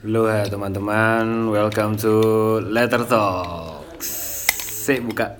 Halo ya teman-teman, welcome to Letter Talks. Sik buka.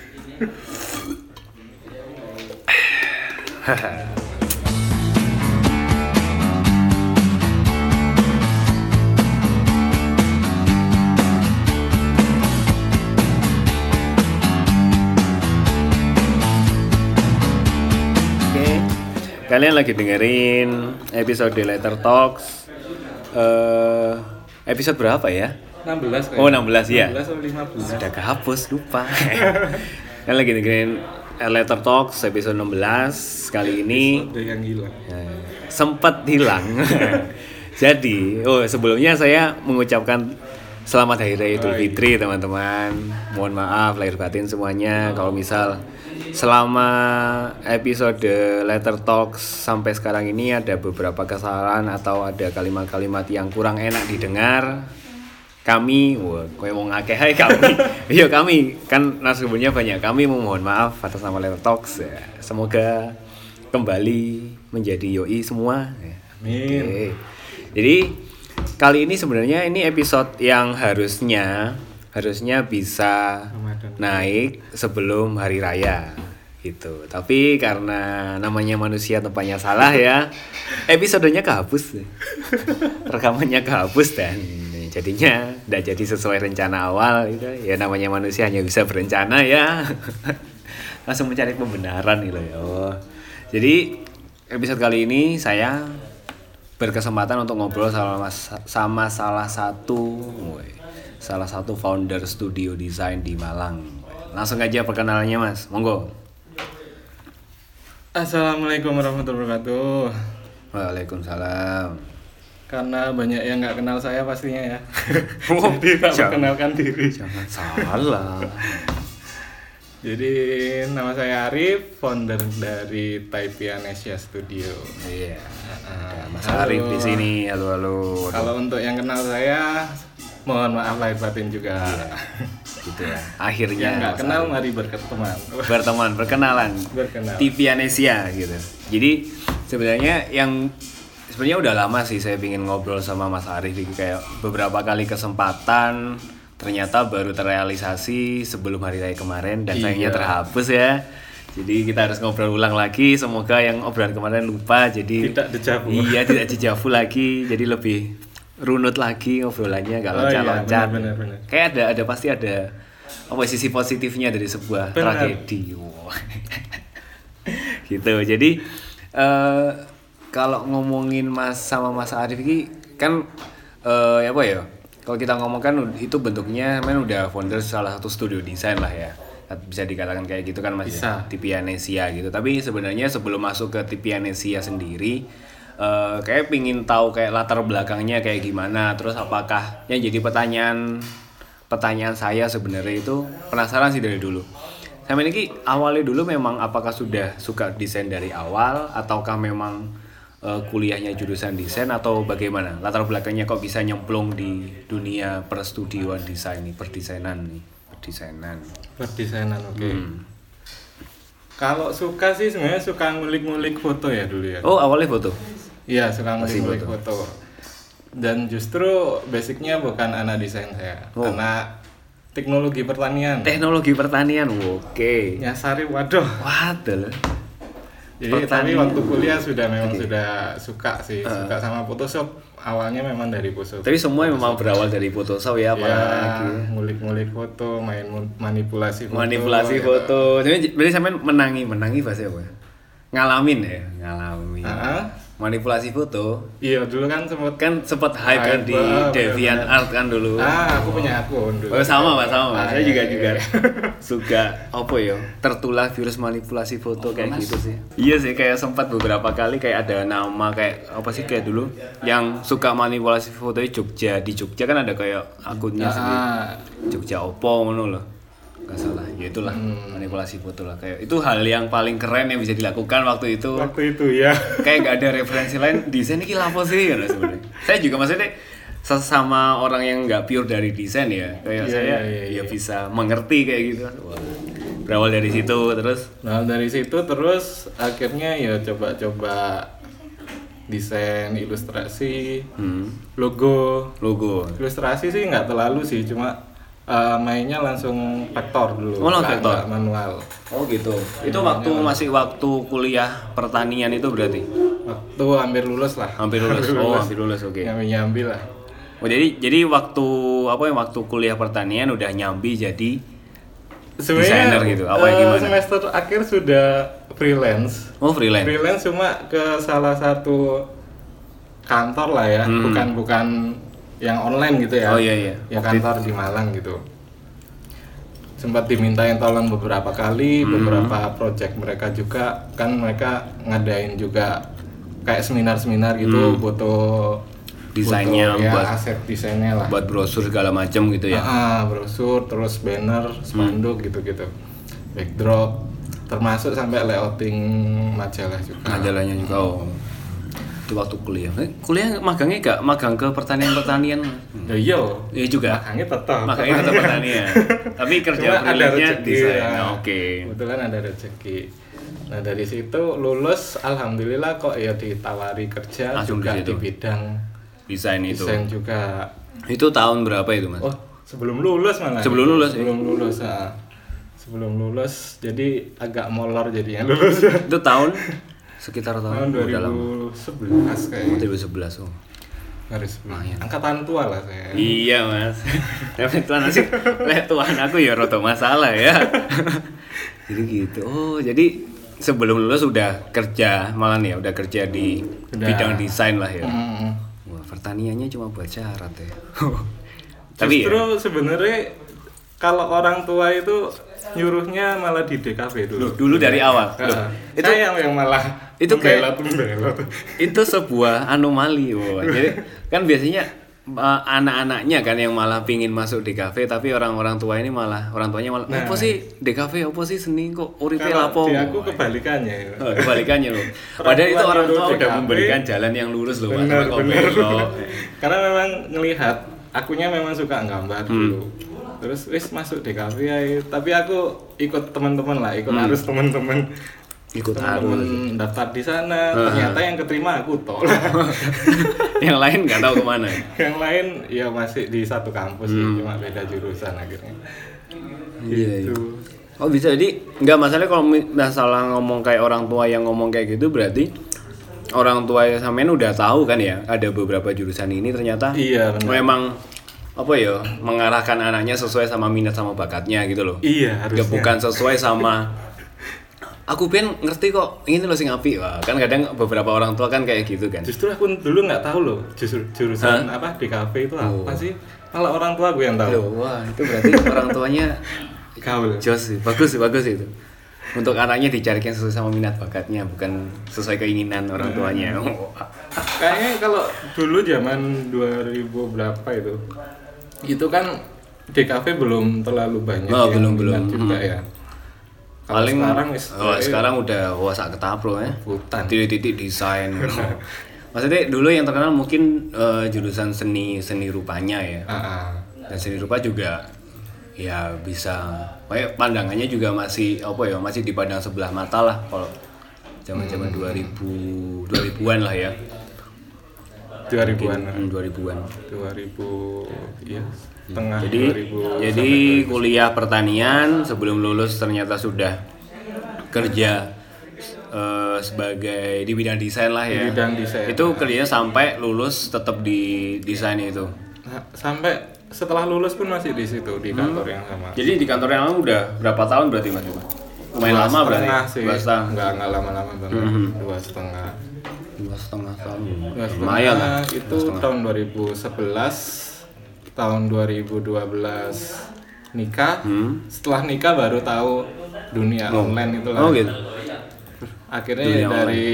Oke, kalian lagi dengerin episode Letter Talks. Episode berapa ya? 16 kan? Oh 16 ya? 16 atau 15? Sudah kehapus, lupa. Kalian lagi dengerin Letter Talks episode 16. Kali ini Ada yang hilang. sempat hilang. Jadi, sebelumnya saya mengucapkan selamat Hari Raya Idul Fitri teman-teman. Mohon maaf lahir batin semuanya kalau misal selama episode Letter Talks sampai sekarang ini ada beberapa kesalahan atau ada kalimat-kalimat yang kurang enak didengar. Kami, kowe mau ngakeh hai kami. Iya kami, kan narasumbernya banyak. Kami memohon maaf atas nama Letter Talks ya. Semoga kembali menjadi yoi semua. Amin. Oke. Jadi kali ini sebenarnya ini episode yang harusnya bisa Ramadan. naik sebelum hari raya gitu. Tapi karena namanya manusia tempatnya salah ya, episodenya kehapus. Rekamannya kehapus dan jadinya tidak jadi sesuai rencana awal gitu. Ya namanya manusia hanya bisa berencana ya. Langsung mencari pembenaran gitu ya. Jadi episode kali ini saya berkesempatan untuk ngobrol sama salah satu founder studio desain di Malang. Langsung aja perkenalannya Mas, monggo. Assalamualaikum warahmatullahi wabarakatuh. Waalaikumsalam. Karena banyak yang nggak kenal saya pastinya ya. Oh, Jadi tak jangan. perkenalkan diri. Jangan salah. Jadi nama saya Arif, founder dari Taipianesia Studio. Iya. Ada Mas Halo. Arif di sini. Halo. Kalau untuk yang kenal saya, mohon maaf lahir batin juga. Gitu ya. Akhirnya Yang nggak Mas kenal Arif. mari berteman. Berteman, perkenalan. Berkenal. Tipianesia gitu. Jadi sebenarnya udah lama sih saya pingin ngobrol sama Mas Arif ini, kayak beberapa kali kesempatan ternyata baru terrealisasi sebelum hari raya kemarin dan sayangnya Iya. terhapus ya. Jadi kita harus ngobrol ulang lagi, semoga yang obrolan kemarin lupa jadi Tidak dejavu. Iya, tidak dejavu lagi, jadi lebih runut lagi ngobrolannya, gak loncat-loncat. benar. Kayak ada pasti ada sisi positifnya dari sebuah Benar. tragedi. Wow. Gitu. Jadi kalau ngomongin Mas Arif ini kan apa ya? Kalau kita ngomong kan itu bentuknya udah founder salah satu studio desain lah ya. Bisa dikatakan kayak gitu kan Mas. Bisa. Tipianesia gitu. Tapi sebenarnya sebelum masuk ke Tipianesia sendiri kayak pingin tahu kayak latar belakangnya kayak gimana, terus apakah yang jadi pertanyaan saya sebenarnya itu penasaran sih dari dulu. Sama ini awalnya dulu memang apakah sudah suka desain dari awal ataukah memang kuliahnya jurusan desain atau bagaimana? Latar belakangnya kok bisa nyemplung di dunia perstudioan desain nih, perdesainan. Berdesainan, oke. Kalau suka sih sebenarnya suka ngulik-ngulik foto ya dulu ya. Oh, awalnya foto. Iya, suka Masih ngulik-ngulik foto. Dan justru basicnya bukan anak desain saya, Oh. karena teknologi pertanian. Teknologi pertanian. Oke. Nyasari, waduh. Waduh. Jadi Pertanian. tapi waktu kuliah sudah suka sih, suka sama Photoshop. Awalnya memang dari Photoshop. Tapi semua memang berawal dari Photoshop ya, Ya, apalagi. ngulik-ngulik foto, main manipulasi foto. Manipulasi gitu. foto. Jadi berarti sampean menangi bahasa apa? Ngalamin. Ah, Manipulasi foto. iya dulu kan sempat. Kan sempat hype kan di Deviant Art kan dulu. Aku punya akun dulu. Oh, sama Pak. Saya juga iya. suka apa ya? Tertular virus manipulasi foto kayak gitu sih. Iya sih, kayak sempat beberapa kali kayak ada nama kayak apa sih kayak dulu yang suka manipulasi foto di Jogja kan ada kayak akunnya sendiri. Jogja Oppo ngono loh. Gak salah, ya itulah manipulasi foto lah, kayak itu hal yang paling keren yang bisa dilakukan waktu itu. Waktu itu ya. Kayak gak ada referensi lain, desain ini apa sih kan sebenarnya. Saya juga maksudnya sesama orang yang nggak pure dari desain ya, kayak saya ya bisa mengerti kayak gitu. Wah, berawal dari situ terus. Nah dari situ terus akhirnya ya coba-coba desain, ilustrasi, logo. Ilustrasi sih nggak terlalu sih, cuma mainnya langsung vektor dulu. Oh, vektor. Nggak manual. Oh gitu. Itu masih waktu kuliah pertanian itu berarti? Waktu hampir lulus lah. Hampir lulus. Oh, hampir lulus, oke. Nyambi lah. Oh, jadi waktu waktu kuliah pertanian udah nyambi jadi desainer gitu. Apa gimana? Semester akhir sudah freelance. Oh, freelance. Freelance cuma ke salah satu kantor lah ya, bukan yang online gitu ya. Oh iya. Ya kantor di Malang gitu. Sempat dimintain tolong beberapa kali, beberapa project mereka juga kan mereka ngadain juga kayak seminar-seminar gitu, butuh desainnya ya, buat aset desainnya lah. Buat brosur segala macam gitu ya. Brosur, terus banner, spanduk gitu-gitu. Backdrop, termasuk sampai layouting majalah juga. Majalahnya juga. Oh. Itu waktu kuliah. Kuliah magangnya enggak magang ke pertanian-pertanian? Iya. Iya juga. Magangnya tetap pertanian. Tapi kerja freelance-nya desain. Nah, oke. Kebetulan ada rezeki. Nah, dari situ lulus alhamdulillah kok ya ditawari kerja langsung juga di bidang desain itu. Desain juga. Itu tahun berapa itu, Mas? Oh, sebelum lulus malah. Sebelum lulus. Sebelum lulus jadi agak molor jadinya lulus. Itu tahun sekitar tahun 2011 kayaknya. 2011. Oh. Harus angkatan tua lah saya. Iya, Mas. Tapi tuan sih, tuan aku ya roto masalah ya. Jadi gitu. Oh, jadi sebelum lulus udah kerja malah nih, udah kerja di bidang desain lah ya. Wah, pertaniannya cuma buat syarat ya. Tapi justru ya, sebenarnya kalau orang tua itu nyuruhnya malah di DKV dulu. Dulu dari awal. Itu yang malah itu belot. Itu sebuah anomali. Wow. Jadi kan biasanya anak-anaknya kan yang malah pingin masuk DKV, tapi orang tuanya malah apa sih DKV, apa sih seni kok uripe lapo. Di aku kebalikannya. Kebalikannya loh. Padahal itu orang tua udah memberikan jalan yang lurus loh, Mas. Bener. Karena memang ngelihat akunya memang suka gambar dulu. Terus masuk DKV ya, tapi aku ikut teman-teman lah, arus teman-teman. Ikut arus daftar di sana, ternyata yang keterima aku toh. Yang lain nggak tahu kemana. Yang lain ya masih di satu kampus, cuma beda jurusan akhirnya. Iya. Oh bisa, jadi nggak masalah kalau masalah ngomong kayak orang tua yang ngomong kayak gitu, berarti orang tua sampean udah tahu kan ya, ada beberapa jurusan ini ternyata memang mengarahkan anaknya sesuai sama minat sama bakatnya gitu loh. Iya, harusnya. Bukan sesuai sama aku ngerti kok ini loh sing apik. Wah, kan kadang beberapa orang tua kan kayak gitu kan. Justru aku dulu nggak tahu loh jurusan di kafe itu apa sih. Malah orang tua gue yang tahu. Wah, itu berarti orang tuanya gaul. Jos sih, bagus itu. Untuk anaknya dicarikan sesuai sama minat bakatnya, bukan sesuai keinginan orang tuanya. Kayaknya kalau dulu zaman 2000 berapa itu kan DKV belum terlalu banyak. Belum juga ya. Paling sekarang udah sak ketapro ya. Titik-titik desain. Maksudnya dulu yang terkenal mungkin jurusan seni rupanya ya. Dan seni rupa juga ya bisa, kayak pandangannya juga masih masih dipandang sebelah mata lah kalau zaman-zaman 2000-an lah ya. 2000-an. 2000-an. 2000 ya. Tengah Jadi kuliah pertanian, sebelum lulus ternyata sudah kerja sebagai di bidang desain lah ya. Bidang desain. Itu kerjanya sampai lulus tetap di desain itu. Sampai setelah lulus pun masih di situ, di kantor yang sama. Jadi di kantor yang lama udah berapa tahun berarti Mas? Lumayan lama berarti. 2 setengah. Enggak lama-lama banget. 2,5 tahun. Lumayan lah. Itu tahun 2011. Tahun 2012 nikah. Setelah nikah baru tahu dunia online itu lah. Oh gitu. Akhirnya dunia dari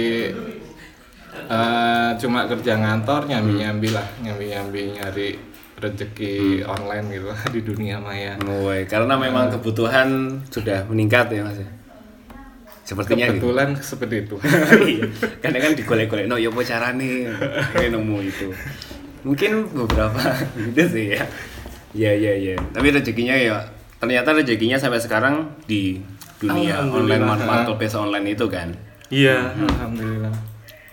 cuma kerja ngantor, nyambi nyari rezeki online gitu di dunia maya. Karena memang kebutuhan sudah meningkat ya Mas. Sepertinya kebetulan gitu. Seperti itu. Kadang kan digolek-golek, ya apa carane nemu itu. Mungkin beberapa gitu sih ya. Iya. Tapi rezekinya ya, ternyata rezekinya sampai sekarang di dunia online, marketplace online itu kan. Iya, alhamdulillah.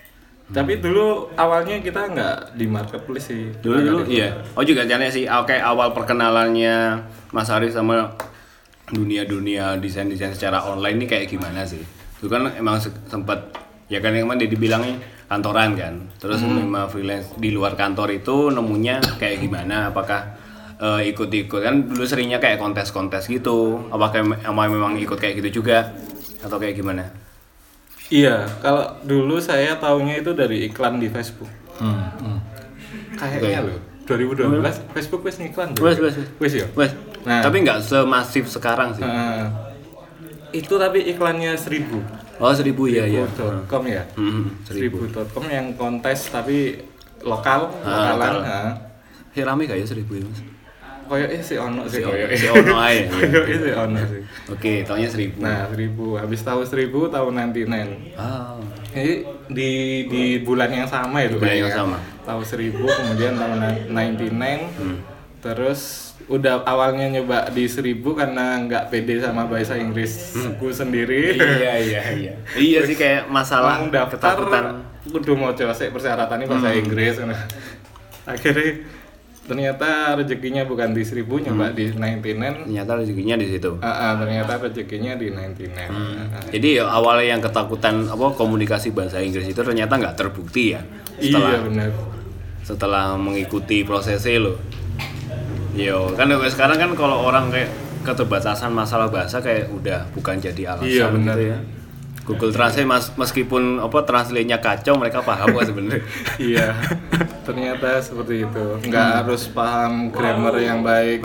Tapi dulu awalnya kita nggak di marketplace sih. Dulu iya. Oh juga caranya sih. Oke, awal perkenalannya Mas Arif sama dunia desain secara online ini kayak gimana sih? Itu kan emang sempat ya kan emang dia dibilangnya kantoran kan. Terus memang freelance di luar kantor itu nemunya kayak gimana? Apakah ikut-ikut kan dulu seringnya kayak kontes-kontes gitu. Apakah memang ikut kayak gitu juga atau kayak gimana? Iya, kalau dulu saya taunya itu dari iklan di Facebook. Kayaknya loh, 2012 Facebook wes ngiklan tuh. Wes ya. Wes. Nah, tapi nggak semasif sekarang sih. Itu tapi iklannya 1000. Oh 1000 ya. .com ya. 1000.com yang kontes tapi lokalan. Rame gak ya 1000 ya Mas? Koyoknya sih ono sih. Si ono aja. Koyoknya sih ono sih. Oke, tahunnya 1000. Nah 1000, habis tahu 1000 tahun 99. Jadi di bulan yang sama itu bulan yang sama. Tahu 1000 kemudian tahun 99. Terus udah awalnya nyoba di 1000 karena nggak pede sama bahasa Inggrisku sendiri. Iya. Iya sih kayak masalah ketakutan. Kudu mau coba persyaratannya bahasa Inggris. Akhirnya ternyata rezekinya bukan di 1000, nyoba di 99. Ternyata rezekinya di situ. Ternyata rezekinya di 99. Jadi awalnya yang ketakutan komunikasi bahasa Inggris itu ternyata nggak terbukti ya. Iya benar. Setelah mengikuti prosesnya loh. Yo, kan sekarang kan kalau orang kayak keterbatasan masalah bahasa kayak udah bukan jadi alasan gitu ya. Google Translate meskipun translate-nya kacau mereka paham kok sebenarnya. Iya. Ternyata seperti itu. Nggak harus paham grammar yang baik.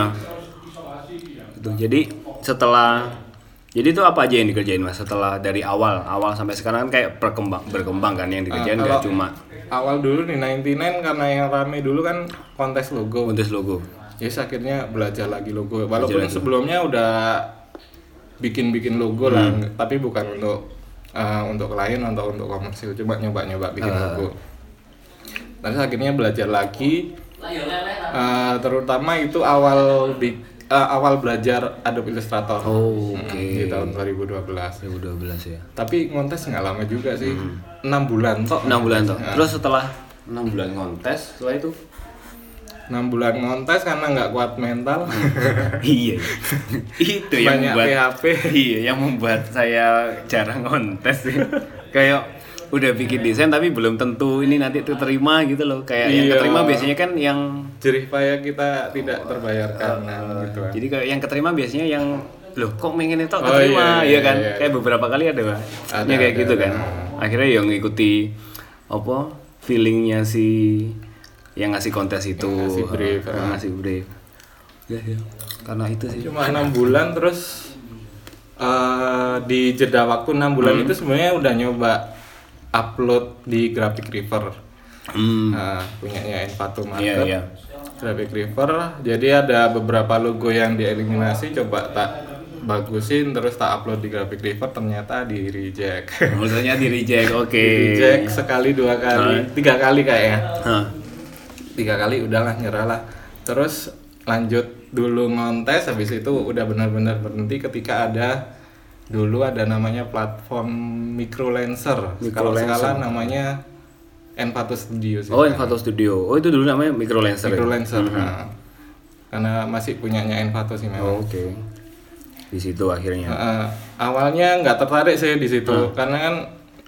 Gitu. Jadi itu apa aja yang dikerjain Mas setelah dari awal sampai sekarang kan kayak berkembang kan yang dikerjain nggak cuma awal dulu di 99 karena yang rame dulu kan kontes logo. Yes, akhirnya belajar lagi logo. Walaupun sebelumnya udah bikin logo lah, tapi bukan untuk klien atau untuk komersil, coba nyoba bikin logo. Terus akhirnya belajar lagi, terutama itu awal belajar Adobe Illustrator. Di tahun 2012 ya. Tapi kontes nggak lama juga sih, 6 bulan toh. Terus setelah 6 bulan kontes, setelah itu 6 bulan ngontes karena nggak kuat mental. Iya. Itu yang banyak membuat PHP. Iya, yang membuat saya jarang ngontes sih. Kayak udah bikin desain tapi belum tentu ini nanti terima gitu loh. Kayak yang keterima biasanya kan yang jerih payah kita tidak terbayarkan gitu. Jadi kayak yang keterima biasanya yang loh kok pengen itu keterima iya kan. Kayak beberapa kali ada kayak gitu kan. Akhirnya yang ngikuti feelingnya si yang ngasih kontes itu ngasih brief. Ya. Karena itu sih. Cuma 6 bulan terus di jeda waktu 6 bulan itu sebenarnya udah nyoba upload di Graphic River. Punyanya Envato Market. Iya. Graphic River. Jadi ada beberapa logo yang dieliminasi, coba tak bagusin terus tak upload di Graphic River, ternyata di reject. Maksudnya di reject, oke. Di reject sekali, 2 kali, 3 kali kayaknya. 3 kali udahlah nyerah lah. Terus lanjut dulu ngontes, habis itu udah benar-benar berhenti ketika dulu ada namanya platform Microlancer. Kalau sekarang namanya Envato Studio sih. Envato Studio. Itu dulu namanya Microlancer. Karena masih punyanya Envato sih memang. Oke. Di situ akhirnya. Awalnya nggak tertarik sih di situ karena kan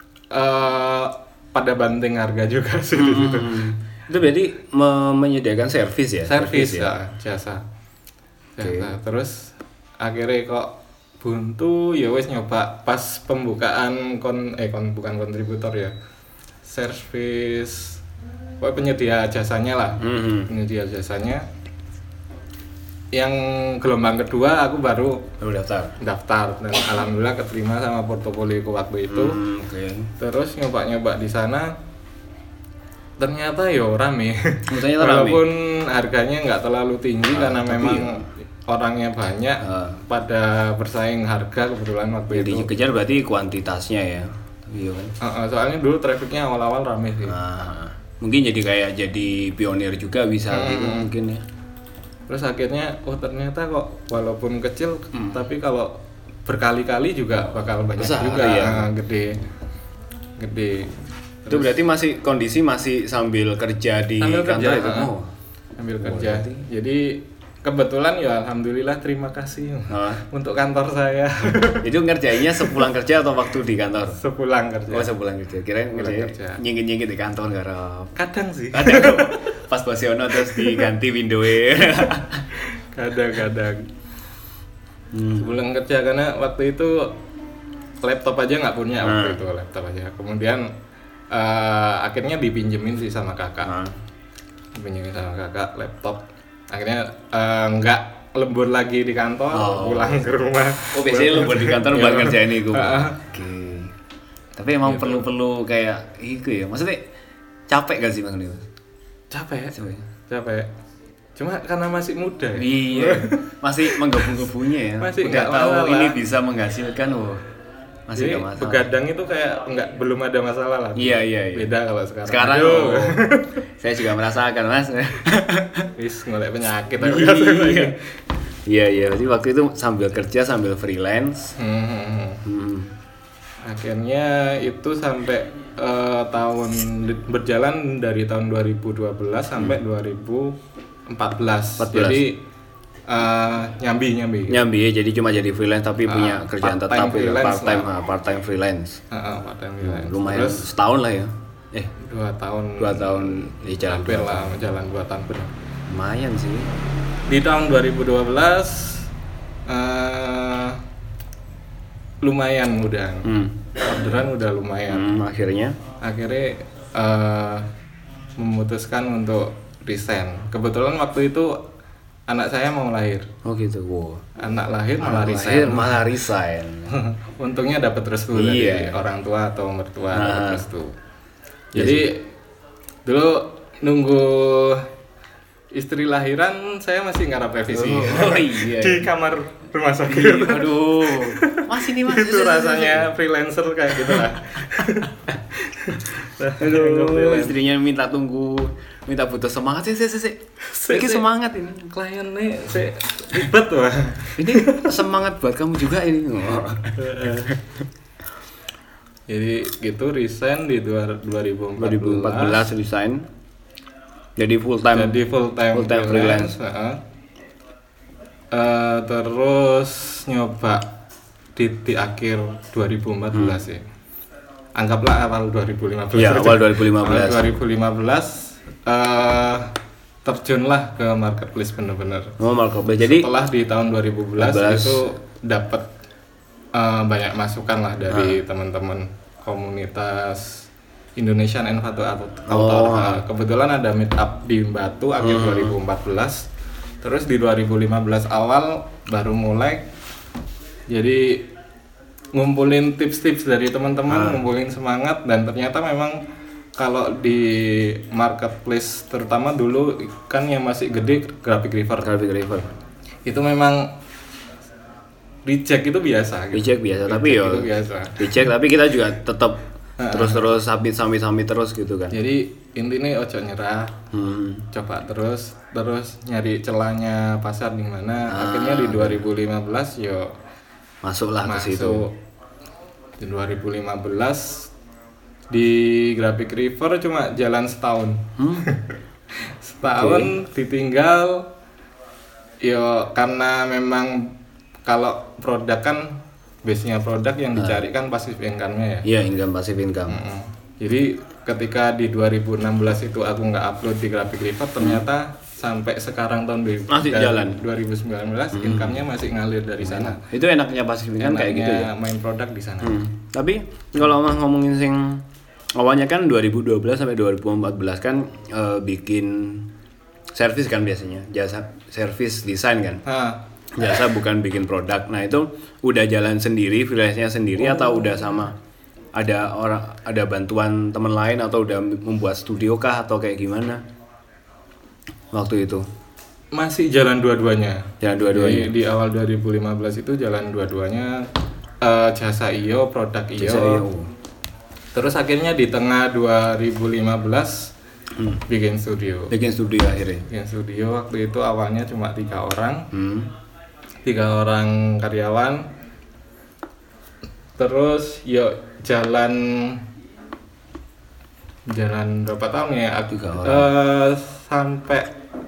pada banting harga juga sih di situ. Itu berarti menyediakan servis ya? Servis ya, jasa. Terus akhirnya kok buntu, ya wes nyoba pas pembukaan bukan kontributor ya. Servis penyedia jasanya lah. Penyedia jasanya. Yang gelombang kedua aku baru daftar dan alhamdulillah keterima sama portofolio waktu itu. Terus nyoba di sana. Ternyata rame. Walaupun harganya nggak terlalu tinggi karena memang orangnya banyak, pada bersaing harga kebetulan waktu itu. Dikejar berarti kuantitasnya ya. Iya kan. Soalnya dulu trafficnya awal-awal rame sih. Mungkin jadi pionir juga bisa gitu mungkin ya. Terus akhirnya ternyata kok walaupun kecil tapi kalau berkali-kali juga bakal banyak besar, juga gede. Itu berarti kondisi masih sambil kerja di sambil kantor kerja, itu. sambil kerja. Jadi kebetulan ya alhamdulillah, terima kasih untuk kantor saya. Itu ngerjainnya sepulang kerja atau waktu di kantor? Sepulang kerja. Oh, sepulang kerja. Kirain ngerjain nyingit-nyingit di kantor garap. Kadang sih. Kadang pas Bosiono terus diganti window-nya. Kadang-kadang. Sepulang kerja, karena waktu itu laptop aja nggak punya waktu itu, laptop aja. Kemudian akhirnya dipinjemin sih sama kakak. Dipinjemin sama kakak laptop. Akhirnya nggak lembur lagi di kantor, pulang ke rumah. Oh, biasanya lembur di kantor buat ngerjain itu. Oke. Tapi emang perlu kayak itu ya. Maksudnya capek gak sih Bang Dio? Capek. Cuma karena masih muda ya. Iya. Masih menggebu-gebunya ya. Masih udah nggak tahu masalah. ini bisa menghasilkan masih Jadi nggak masalah. begadang itu kayak belum ada masalah lah. Iya. Beda kalau sekarang. Sekarang saya juga merasakan, Mas. Wis ngolek penyakit. Iya. Jadi waktu itu sambil kerja sambil freelance. Akhirnya itu sampai tahun berjalan dari tahun 2012 sampai 2014. Jadi nyambi ya, jadi cuma jadi freelance tapi punya kerjaan tetap ya, part-time freelance. Part-time freelance. Lumayan terus, setahun lah ya. 2 tahun. 2 tahun ya, jalan 2 tahun benar. Lumayan sih. Di tahun 2012 lumayan udah. Orderan udah lumayan. Akhirnya memutuskan untuk resign. Kebetulan waktu itu anak saya mau lahir. Oh gitu. Wow. Anak lahir malah resign. Untungnya dapat restu dari orang tua atau mertua, dapat restu. Jadi dulu nunggu istri lahiran, saya masih ngarap revisi. Oh iya. Di kamar rumah sakit. Aduh. Masih nih Mas. Itu rasanya freelancer kayak gitu lah. Aduh, istrinya minta butuh semangat sih. Ini semangat ini. Klien nih, saya ribet wah. Ini semangat buat kamu juga ini. Jadi gitu resign di 2014 resign. Jadi full time freelance. Terus nyoba di akhir 2014 ya. Anggaplah awal 2015. Ya, awal 2015. Awal 2015 terjunlah ke marketplace bener-bener. Oh, marketplace. Jadi setelah di tahun 2011 itu dapat banyak masukan lah dari teman-teman komunitas Indonesian Envato Author. Kebetulan ada meet up di Batu akhir 2014. Terus di 2015 awal baru mulai. Jadi ngumpulin tips-tips dari teman-teman, ngumpulin semangat, dan ternyata memang kalau di marketplace terutama dulu kan yang masih gede Graphic River. Itu memang reject itu biasa gitu. Reject tapi kita juga tetap terus submit terus gitu kan. Jadi intinya ojo nyerah. Coba terus nyari celahnya pasar di mana. Akhirnya di 2015 yo masuklah ke situ. Di 2015 di Graphic River cuma jalan setahun. Setahun ditinggal yo karena memang kalau produk kan base-nya produk yang dicari kan passive income-nya ya. Iya, passive income. Jadi ketika di 2016 itu aku nggak upload di Graphic River, ternyata sampai sekarang tahun masih jalan 2019 income-nya masih ngalir dari sana. Itu enaknya passive income kayak gitu ya. Main produk di sana. Tapi kalau ngomongin sing awalnya kan 2012 sampai 2014 kan bikin service kan biasanya, jasa service desain kan. Jasa bukan bikin produk. Nah, itu udah jalan sendiri, freelance-nya sendiri atau udah sama ada bantuan teman lain atau udah membuat studio kah atau kayak gimana? Waktu itu masih jalan dua-duanya. Di awal 2015 itu jalan dua-duanya, jasa iyo, produk iyo. Terus akhirnya di tengah 2015 bikin studio akhirnya. Bikin studio waktu itu awalnya cuma 3 orang. 3 orang karyawan. Terus yuk jalan jalan berapa tahun ya? 3 orang. Sampai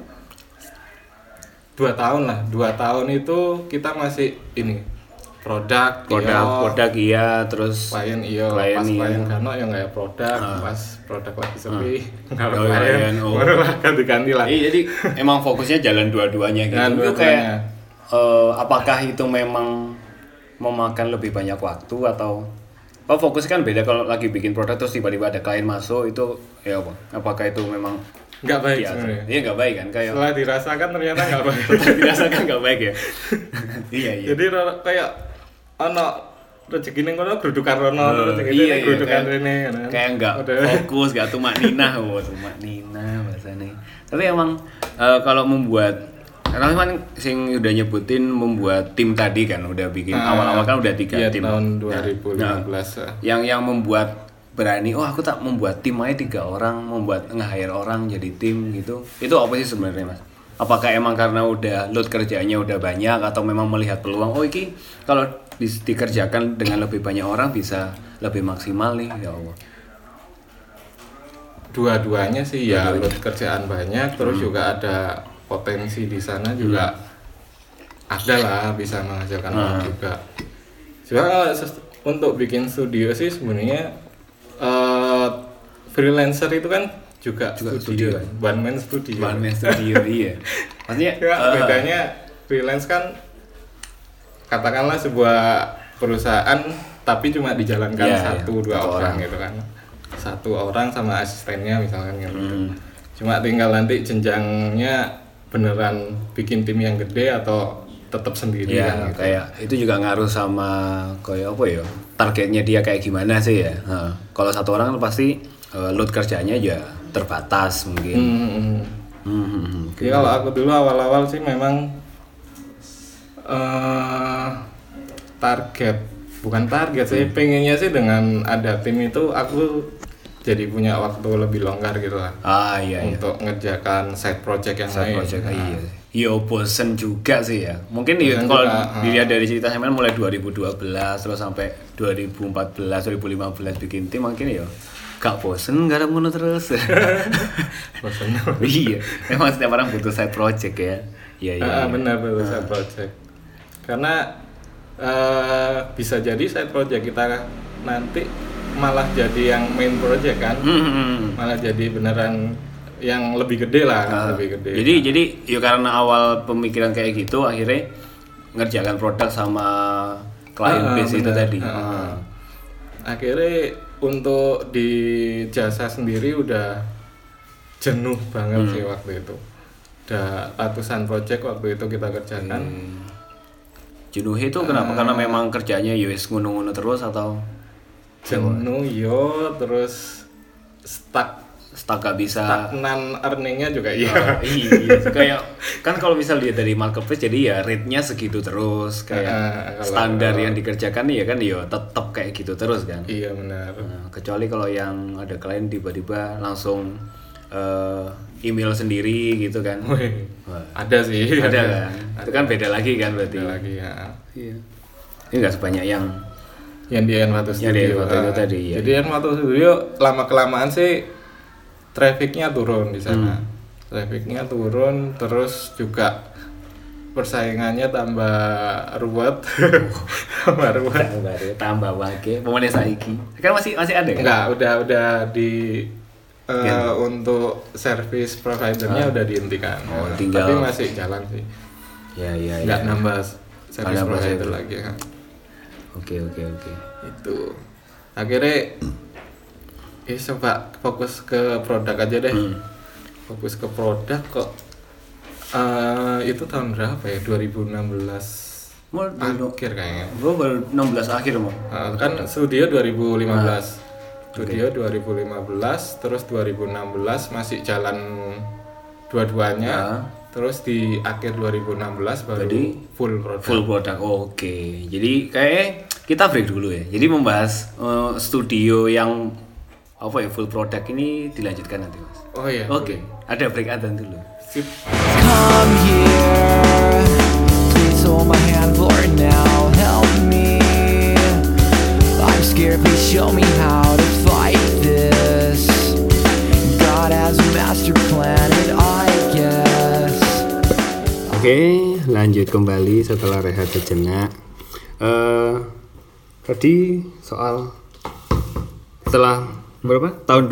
2 tahun lah. 2 tahun itu kita masih ini produk iya, terus klien iya, klien pas iya. klien Kano ya nggak ya produk, pas produk lagi sepi kalau klien, baru lah ganti-ganti lah. Iya, jadi emang fokusnya jalan dua-duanya gitu. Jalan Itu dua-duanya. kayak apakah itu memang memakan lebih banyak waktu atau fokus kan beda kalau lagi bikin produk terus tiba-tiba ada klien masuk itu ya apa? Apakah itu memang Nggak baik biasa? sebenarnya. Iya nggak baik kan kayak Setelah dirasakan ternyata nggak baik. dirasakan nggak baik ya. Iya. Jadi kayak ono rezeki ning kono grudukan rono, rezeki Iya, ning grudukan kayak- rene kan. kayak nggak Udah. fokus, nggak tumak ninah, bahasanya. Tapi emang kalau membuat, karena kan sing udah nyebutin membuat tim tadi kan, udah bikin awal-awal kan udah 3 Iya, tim. tahun Nah, 2015. yang membuat berani, aku tak membuat tim aja 3 orang, membuat nge-hire orang jadi tim gitu. Itu apa sih sebenarnya mas? Apakah emang karena udah load kerjanya udah banyak atau memang melihat peluang, iki kalau dikerjakan dengan lebih banyak orang bisa lebih maksimal nih ya Allah. Dua-duanya sih ya, load kerjaan banyak, terus juga ada potensi di sana juga ada lah, bisa menghasilkan uang juga. Cuma untuk bikin studio sih sebenarnya freelancer itu kan juga studio, one man studio. One man studio iya. Maksudnya Ya, bedanya freelance kan katakanlah sebuah perusahaan tapi cuma dijalankan Iya, 1-2 satu orang orang. gitu kan. 1 orang sama asistennya misalkan gitu. Cuma tinggal nanti jenjangnya beneran bikin tim yang gede atau tetap sendiri ya kan gitu. kayak itu juga ngaruh sama kayak apa ya targetnya dia kayak gimana sih ya. Kalau 1 orang kan pasti load kerjanya ya terbatas mungkin. Ya kalau aku dulu awal-awal sih memang bukan target sih, pengennya sih dengan ada tim itu aku jadi punya waktu lebih longgar gitu lah Iya. untuk ngerjakan side project yang Side lain. project Nah, iya. Yo bosen juga sih ya. Mungkin ya Bosen kalau juga, dilihat dari cerita saya mulai 2012 terus sampai 2014 2015 bikin tim mungkin ya gak bosen gak ada ngono terus. bosen. Iya, memang setiap orang butuh side project ya. Iya. Benar betul side project. Karena bisa jadi side project kita nanti malah jadi yang main project kan. Malah jadi beneran yang lebih gede lah, lebih gede. Jadi ya karena awal pemikiran kayak gitu akhirnya ngerjakan produk sama klien base itu benar. tadi. Akhirnya untuk di jasa sendiri udah jenuh banget sih waktu itu. Udah ratusan project waktu itu kita kerjakan. Jenuh itu kenapa? Karena memang kerjanya US ngono-ngono terus atau Jenuh yo, terus stuck gak bisa stagnan earningnya juga iya. iya kayak kan kalau misal dia dari marketplace jadi ya rate-nya segitu terus kayak kalau- standar yang dikerjakan ya kan ya tetap kayak gitu terus kan. Iya benar. Kecuali kalau yang ada klien tiba-tiba langsung email sendiri gitu kan. Wih, Wah, ada sih. ada kan. Itu kan beda lagi kan berarti. Ada lagi ya. Iya. Ini nggak sebanyak yang Yang di N1 Yang di Studio. N1 itu tadi, ya. Jadi N1 Studio lama-kelamaan sih trafficnya turun di sana. Trafficnya turun, terus juga persaingannya tambah ruwet. Tambah ruwet. tambah lagi. Pemain saiki. Kan masih ada kan? Enggak, udah di untuk service providernya udah dihentikan. Oh, tinggal- Tapi masih jalan sih. Ya. Nggak nambah service nambah provider service. lagi ya. Oke. Itu akhirnya coba fokus ke produk aja deh. Fokus ke produk kok. Itu tahun berapa ya? 2016 akhir kayaknya. Bro baru 16 akhir mau. Kan studio 2015. Studio 2015, terus 2016 masih jalan dua-duanya. Terus di akhir 2016 baru Jadi, full produk. Full produk. Oke. Jadi kayak kita break dulu ya. Jadi membahas studio yang apa ya full produk ini dilanjutkan nanti mas. Oh iya. Oke. Ada break adzan dulu. Sip. Come here, please hold my hand for now. Help me, I'm scared. Please show me how to fight this. Oke, lanjut kembali setelah rehat sejenak. Tadi soal setelah berapa? Tahun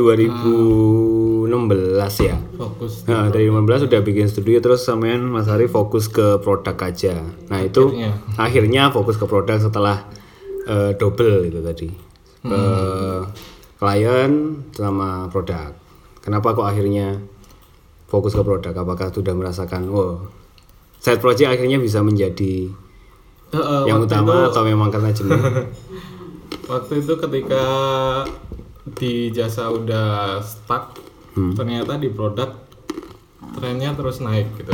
2016 ya. Fokus Nah, dari 2015 udah bikin studio, terus sampean Mas Ari fokus ke produk aja. Nah, itu akhirnya fokus ke produk setelah double itu tadi. Klien sama produk. Kenapa kok akhirnya fokus ke produk? Apakah sudah merasakan side project akhirnya bisa menjadi yang utama atau memang karena jenuh? Waktu itu ketika di jasa udah stuck, ternyata di produk trennya terus naik gitu.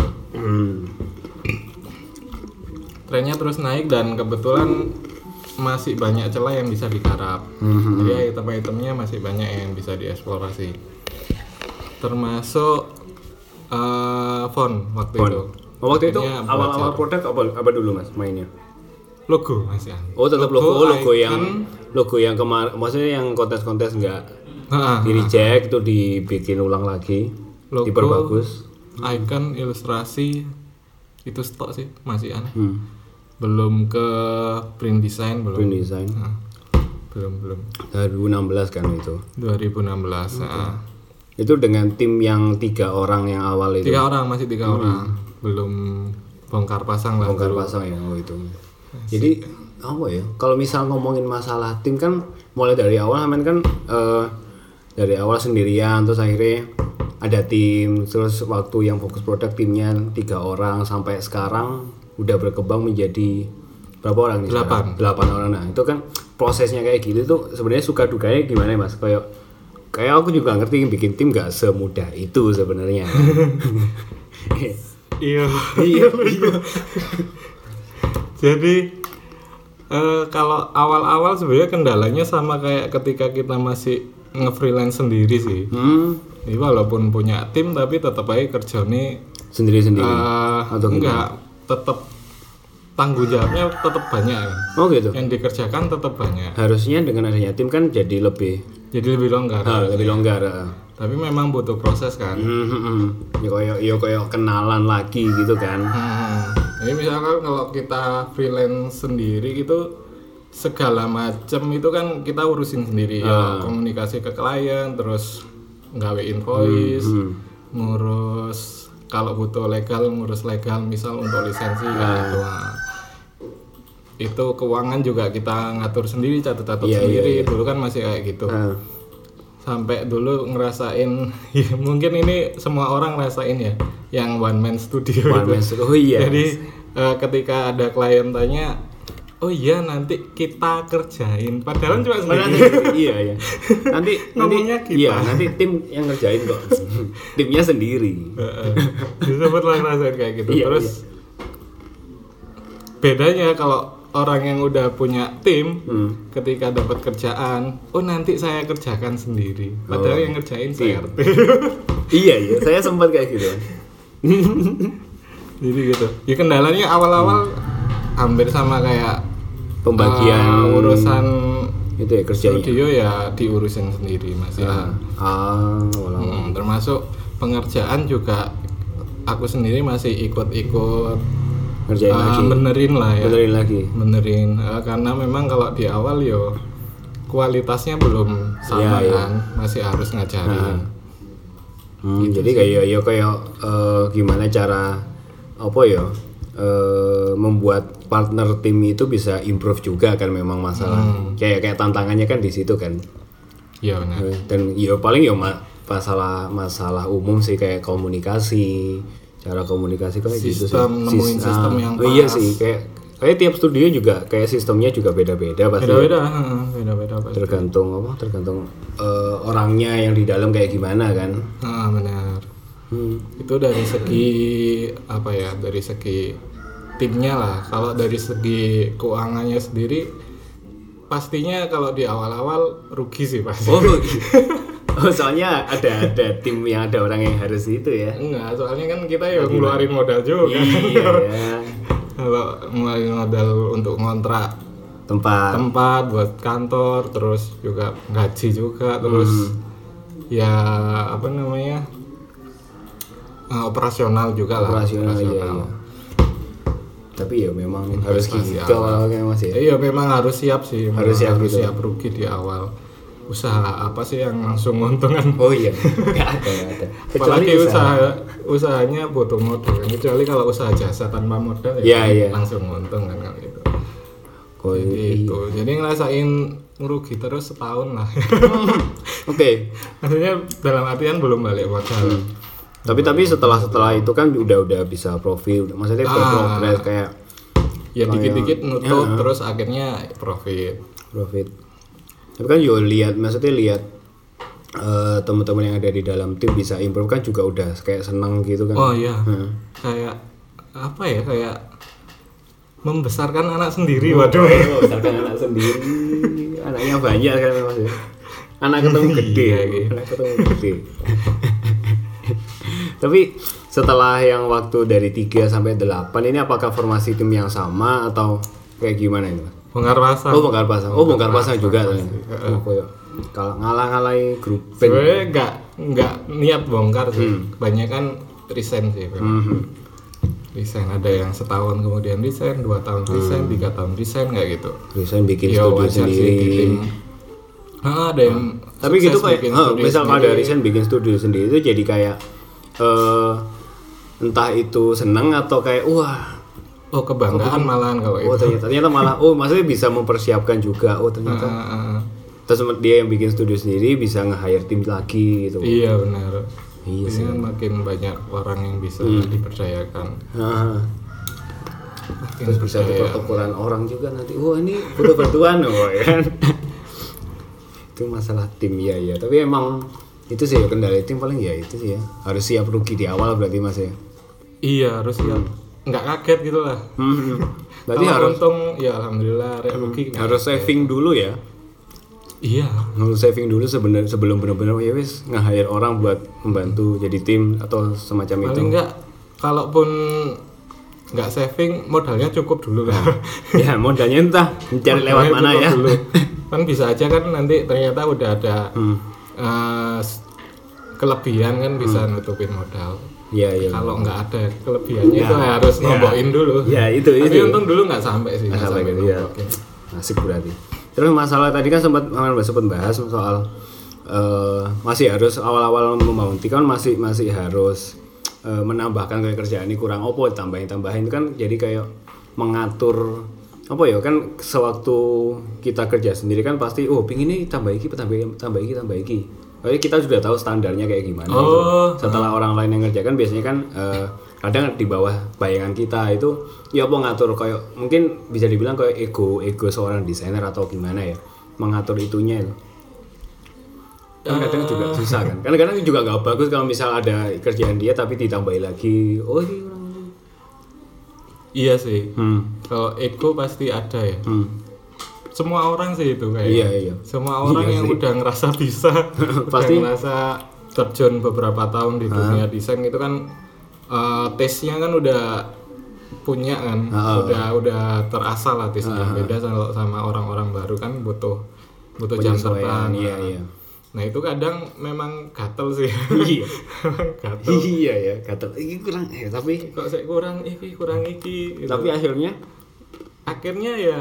Trennya terus naik dan kebetulan masih banyak celah yang bisa digarap. Jadi item-itemnya masih banyak yang bisa dieksplorasi. Termasuk font waktu itu. Waktu itu Akhirnya awal-awal produk apa dulu Mas mainnya? logo masih. Oh, tetap logo icon. yang kemarin, maksudnya yang kontes-kontes enggak di reject itu dibikin ulang lagi, Logo, diperbagus. Icon, ilustrasi itu stok sih masih belum ke print design belum. Print design. Belum 2016 kan itu. 2016. Itu dengan tim yang 3 orang yang awal itu. 3 orang, masih 3 orang. Belum bongkar pasang lah. Bongkar pasang ya, itu. Jadi apa ya? Kalau misal ngomongin masalah tim kan mulai dari awal kan dari awal sendirian, terus akhirnya ada tim, terus waktu yang fokus produk timnya 3 orang sampai sekarang udah berkembang menjadi berapa orang nih? 8 orang. Nah, itu kan prosesnya kayak gitu tuh sebenarnya suka dukanya gimana Mas? Kayak aku juga ngerti bikin tim gak semudah itu sebenarnya. Iya. Jadi kalau awal-awal sebenarnya kendalanya sama kayak ketika kita masih nge-freelance sendiri sih. Jadi walaupun punya tim tapi tetap aja kerjanya sendiri-sendiri. Atau enggak, tetap tanggung jawabnya tetap banyak kan. Oh gitu. Yang dikerjakan tetap banyak. Harusnya dengan adanya tim kan jadi lebih longgar. Lebih longgar. Tapi memang butuh proses kan. Ya kayak kenalan lagi gitu kan. Jadi misalkan kalau kita freelance sendiri gitu segala macam itu kan kita urusin sendiri ya, komunikasi ke klien, terus nggawe invoice, ngurus kalau butuh legal, ngurus legal misal untuk lisensi gitu. Itu keuangan juga kita ngatur sendiri, catat sendiri. Dulu kan masih kayak gitu. Sampai dulu ngerasain ya, mungkin ini semua orang ngerasain ya yang one man studio. Oh iya. Jadi ketika ada klien tanya, oh iya nanti kita kerjain, padahal cuma sendiri. Iya. Nanti Ngomongnya kita. Iya, nanti tim yang ngerjain kok. Timnya sendiri. Sempat lah ngerasain kayak gitu. Terus bedanya kalau orang yang udah punya tim, ketika dapat kerjaan, oh nanti saya kerjakan sendiri. Padahal yang ngerjain saya. Iya, saya sempat kayak gitu. Jadi gitu. Ya kendalanya awal-awal hampir sama kayak pembagian urusan itu ya kerjanya. Studio ya diurusin sendiri masih. Termasuk pengerjaan juga aku sendiri masih ikut-ikut ngerjain lagi. Benerin lagi. Karena memang kalau di awal yo kualitasnya belum sama kan, masih harus ngajarin. Jadi kayak gimana cara membuat partner tim itu bisa improve juga kan, memang masalah kayak tantangannya kan di situ kan. Iya benar. Dan paling masalah umum sih kayak komunikasi, cara komunikasi kayak gitu sih. Nemuin sistem yang pas. Iya sih, kayak tiap studio juga kayak sistemnya juga beda-beda pasti. Beda-beda pasti. Tergantung orangnya yang di dalam kayak gimana kan. Benar. Itu dari segi dari segi timnya lah. Kalau dari segi keuangannya sendiri pastinya kalau di awal-awal rugi sih pasti. Oh, soalnya ada tim yang ada orang yang harus itu ya. Enggak, soalnya kan kita ya ngeluarin modal juga. Iya. Kalau ngeluarin modal untuk ngontrak tempat buat kantor, terus juga gaji juga, terus operasional juga lah. Operasional. Iya. Tapi ya memang harus Investasi gitu awal. awalnya Mas ya. Iya memang harus siap sih. Harus siap gitu. siap rugi di awal. Usaha apa sih yang langsung untung kan? Oh iya, nggak ada. Apalagi usahanya butuh modal. Kecuali kalau usaha jasa tanpa modal Iya, iya. langsung untung kan gitu. Oh, Gitu. Jadi ngerasain ngerugi terus setahun lah. Oke. Maksudnya dalam artian belum balik modal. Tapi setelah itu kan udah bisa profit, maksudnya berprogres kayak Ya dikit-dikit nutup terus akhirnya profit. Tapi kan yo lihat teman-teman yang ada di dalam tim bisa improve kan juga udah kayak seneng gitu kan. Oh iya. Kayak apa ya? Kayak membesarkan anak sendiri. Waduh. Membesarkan anak sendiri. Anaknya banyak kan Mas ya. Anak ketemu gede anak ketemu gede. Tapi setelah yang waktu dari 3 sampai 8 ini apakah formasi tim yang sama atau kayak gimana ini? Bongkar pasang. Bongkar pasang juga ternyata. Kalau ngalah-ngalahi grup band. Sebenarnya enggak niat bongkar sih. Kebanyakan resign sih. Resign ada yang setahun kemudian resign, 2 tahun resign, 3 tahun resign kayak gitu. Resign bikin Ya, studio wajar sih di sendiri. tim. Ada yang Tapi gitu sukses kayak bikin studio misal kalau sendiri. ada resign bikin studio sendiri itu jadi kayak entah itu seneng atau kayak wah kebanggaan malahan kalau itu. ternyata malah maksudnya bisa mempersiapkan juga ternyata terus dia yang bikin studio sendiri bisa nge-hire tim lagi gitu. Iya benar. Iya Ini kan makin banyak orang yang bisa dipercayakan. Terus bisa diprotokolan orang juga nanti ini butuh bantuan ya kan. Itu masalah tim ya tapi emang itu sih kendala tim paling ya itu sih ya harus siap rugi di awal berarti Mas ya. Iya harus siap. Nggak kaget gitu lah. Berarti Kalau harus untung ya alhamdulillah rugi harus saving dulu ya. Iya. Harus saving dulu sebelum benar-benar ya wis nge-hire orang buat membantu jadi tim atau semacam itu. Paling enggak kalaupun nggak saving modalnya cukup dulu lah. Ya modalnya entah mencari lewat mana Cukup ya. dulu. Kan bisa aja kan nanti ternyata udah ada kelebihan kan bisa nutupin modal. Iya. Kalau nggak ada kelebihannya itu harus nombokin dulu. Ya itu. Tapi untung dulu nggak sampai sih. Nggak sampai gitu ya. nombokin. Asik berarti. Terus masalah tadi kan sempat bahas soal masih harus awal-awal membangun tim kan masih harus menambahkan kayak kerjaan ini kurang tambahin itu kan jadi kayak mengatur apa ya kan sewaktu kita kerja sendiri kan pasti pingin ini tambah iki. Jadi kita sudah tahu standarnya kayak gimana. Setelah orang lain yang ngerjakan biasanya kan kadang di bawah bayangan kita itu ya ngatur kayak mungkin bisa dibilang kayak ego seorang desainer atau gimana ya mengatur itunya itu. Kan kadang juga susah kan. Kadang juga nggak bagus kalau misal ada kerjaan dia tapi ditambahin lagi. Ini orang ini. Iya sih. Kalau ego pasti ada ya. Semua orang sih itu kayak. Iya. Semua orang yang udah ngerasa bisa, Pasti. udah ngerasa terjun beberapa tahun di dunia desain itu kan taste-nya kan udah punya kan, udah terasa lah taste-nya. Beda sama orang-orang baru kan butuh jam terbang. Iya. Nah itu kadang memang gatel sih. Iya. Gatel. Iya ya, gatel. Ini kurang tapi Kok saya kurang iki. Gitu. tapi akhirnya ya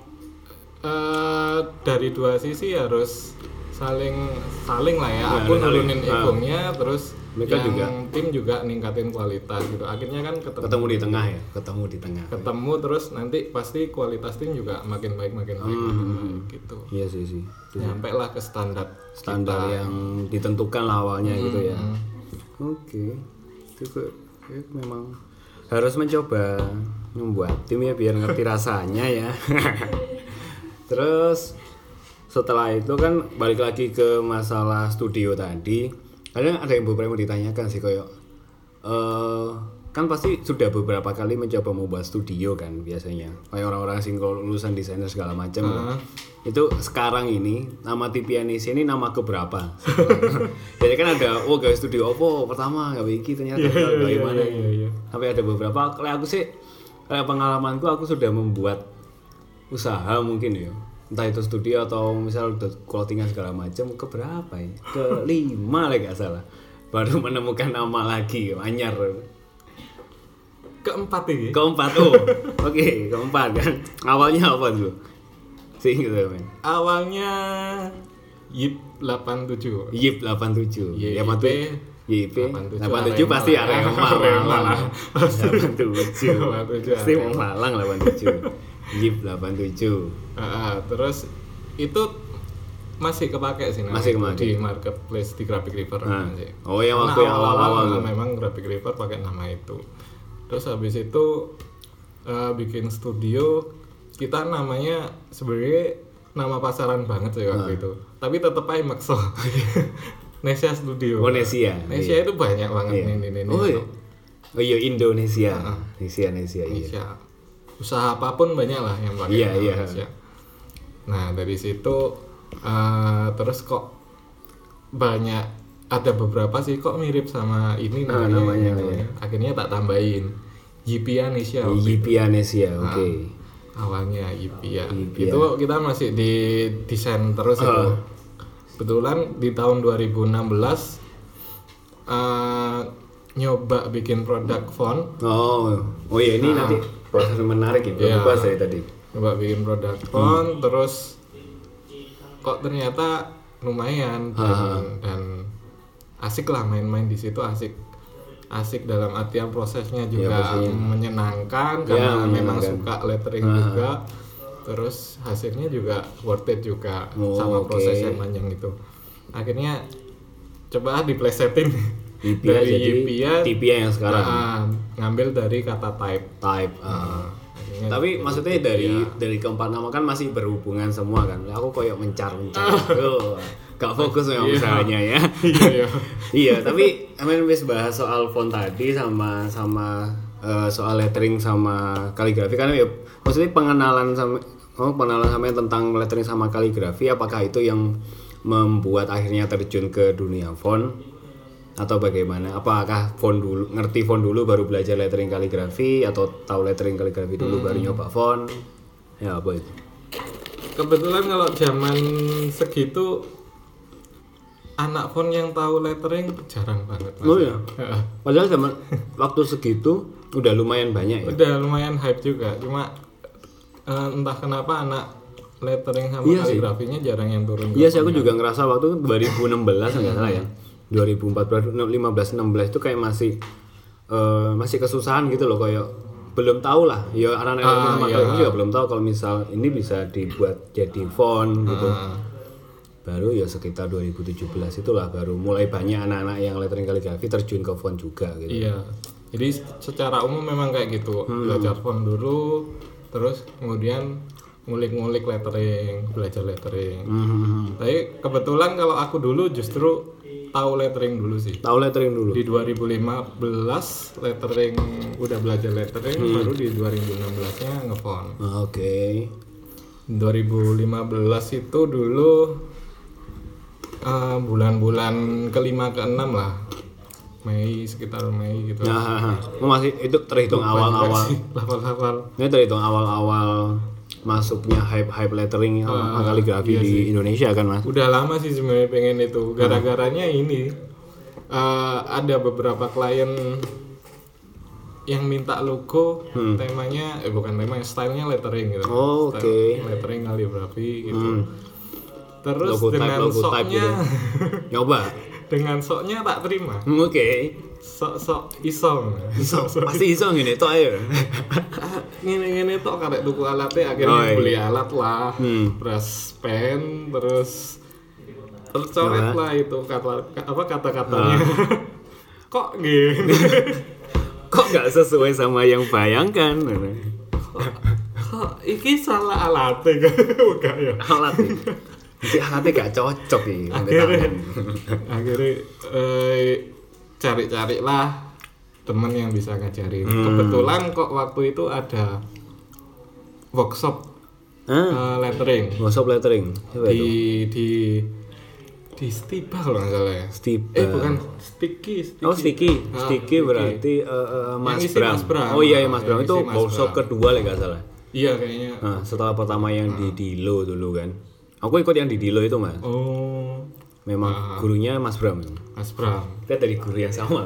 dari dua sisi harus saling lah ya. Aku nurunin egonya terus mereka yang juga tim juga ningkatin kualitas gitu. Akhirnya kan ketemu di tengah ya, ketemu terus nanti pasti kualitas tim juga makin baik gitu. Iya sih. Nyampe lah ke standar Yang ditentukan lah awalnya gitu ya. Oke. Itu memang harus mencoba membuat tim ya biar ngerti rasanya ya. Terus setelah itu kan balik lagi ke masalah studio tadi. Kadang ada yang beberapa ditanyakan sih kayak kan pasti sudah beberapa kali mencoba membuat studio kan biasanya. Kayak orang-orang single lulusan desainer segala macam. Itu sekarang ini nama Tipianis ini nama keberapa? Jadi kan ada gawe studio opo pertama gawe iki ternyata bagaimana sampai ada beberapa kayak aku sih kayak pengalamanku aku sudah membuat usaha mungkin ya entah itu studio atau misal udah clothingan segala macam keberapa ya ke-5 lah gak salah baru menemukan nama lagi anyar keempat ini. Keempat. Oh. Oke, keempat kan. Awalnya apa dulu? Sih gitu, men. Awalnya YIP 87. YIP 87. YIP 87 pasti area Malang. 87. Pasti mau Malang 87. YIP 87. Terus itu masih kepake sih namanya. Masih kepake. Di marketplace di Graphic River masih. Oh, yang waktu yang awal-awal memang Graphic River pakai nama itu. Terus habis itu bikin studio, kita namanya sebenarnya nama pasaran banget sih waktu itu. Tapi tetap aja makso. Nesia Studio. Oh, Nesia. Nesia itu banyak banget ini. Oh iya. Oh iya, Indonesia. Nesia. Usaha apapun banyak lah yang pakai Nesia. Nah, dari situ terus kok banyak, ada beberapa sih kok mirip sama ini namanya. Akhirnya tak tambahin Yipianesia. Yipianesia, oke. Awalnya Yipia. Itu kita masih di desain terus itu. Kebetulan di tahun 2016 nyoba bikin produk font. Oh iya, ini nanti proses menarik itu. Lupa saya tadi. Nyoba bikin produk font, terus kok ternyata lumayan dan asik lah main-main di situ, asik dalam artian prosesnya juga menyenangkan karena memang suka lettering juga, terus hasilnya juga worth it juga sama proses yang panjang itu. Akhirnya coba diplesetin dari Yipia yang sekarang ngambil dari kata type. Tapi maksudnya dari keempat nama kan masih berhubungan semua kan. Aku koyok mencar. Gak fokus memang usahanya ya. Iya, tapi wis bahas soal font tadi sama soal lettering sama kaligrafi kan ya, maksudnya pengenalan sama tentang lettering sama kaligrafi, apakah itu yang membuat akhirnya terjun ke dunia font atau bagaimana? Apakah ngerti font dulu baru belajar lettering kaligrafi, atau tahu lettering kaligrafi dulu baru nyoba font? Ya apa itu? Kebetulan kalau zaman segitu anak font yang tahu lettering jarang banget. Oh iya. Padahal zaman waktu segitu udah lumayan banyak ya. Udah lumayan hype juga. Cuma entah kenapa anak lettering sama kaligrafinya jarang yang turun. Iya sih, aku juga ngerasa waktu 2016 enggak salah ya. 2014, 15, 16 itu kayak masih kesusahan gitu loh, kayak belum tahu lah. Ya anak-anak kaligrafi juga belum tahu kalau misal ini bisa dibuat jadi font gitu. Baru ya sekitar 2017 itulah baru mulai banyak anak-anak yang lettering kaligrafi terjun ke font juga gitu. Iya. Jadi secara umum memang kayak gitu. Belajar font dulu, terus kemudian ngulik-ngulik lettering, belajar lettering. Tapi kebetulan kalau aku dulu justru tahu lettering dulu sih. Tahu lettering dulu. Di 2015 lettering, udah belajar lettering, baru di 2016-nya ngefont. Oke. 2015 itu dulu bulan-bulan ke-5 ke-6 lah. Sekitar Mei gitu. Masih itu terhitung awal-awal. Lafal-lafal. Ini terhitung awal-awal masuknya hype lettering sama kaligrafi di Indonesia kan, Mas? Udah lama sih sebenarnya pengen itu. Gara-garanya ini ada beberapa klien yang minta logo temanya bukan temanya, stylenya lettering gitu. Oke. Lettering kaligrafi gitu. Terus logo dengan soknya gitu. Nyoba. Dengan soknya tak terima. Oke. Sok isong. Pasti isong ini tok ayo. Ngene tok karek tuku alatnya, akhirnya beli alat lah. Brush pen, terus tercoret lah itu kata-katanya. Kok gini? Kok nggak sesuai sama yang bayangkan? Kok iki salah alatnya kan? Enggak ya. Alatnya gak cocok nih. Akhirnya cari-cari lah temen yang bisa ngajarin. Kebetulan kok waktu itu ada workshop lettering. Workshop lettering. Di Stipa kalau nggak salah ya. Stipa. Bukan Sticky. Sticky berarti Mas Bram. Oh iya, Mas Bram itu workshop kedua lah nggak salah. Iya kayaknya. Setelah pertama yang di Dilo dulu kan. Aku ikut yang di Dilo itu, Mas. Oh. memang gurunya Mas Bram. Mas Bram. Kita dari guru yang sama.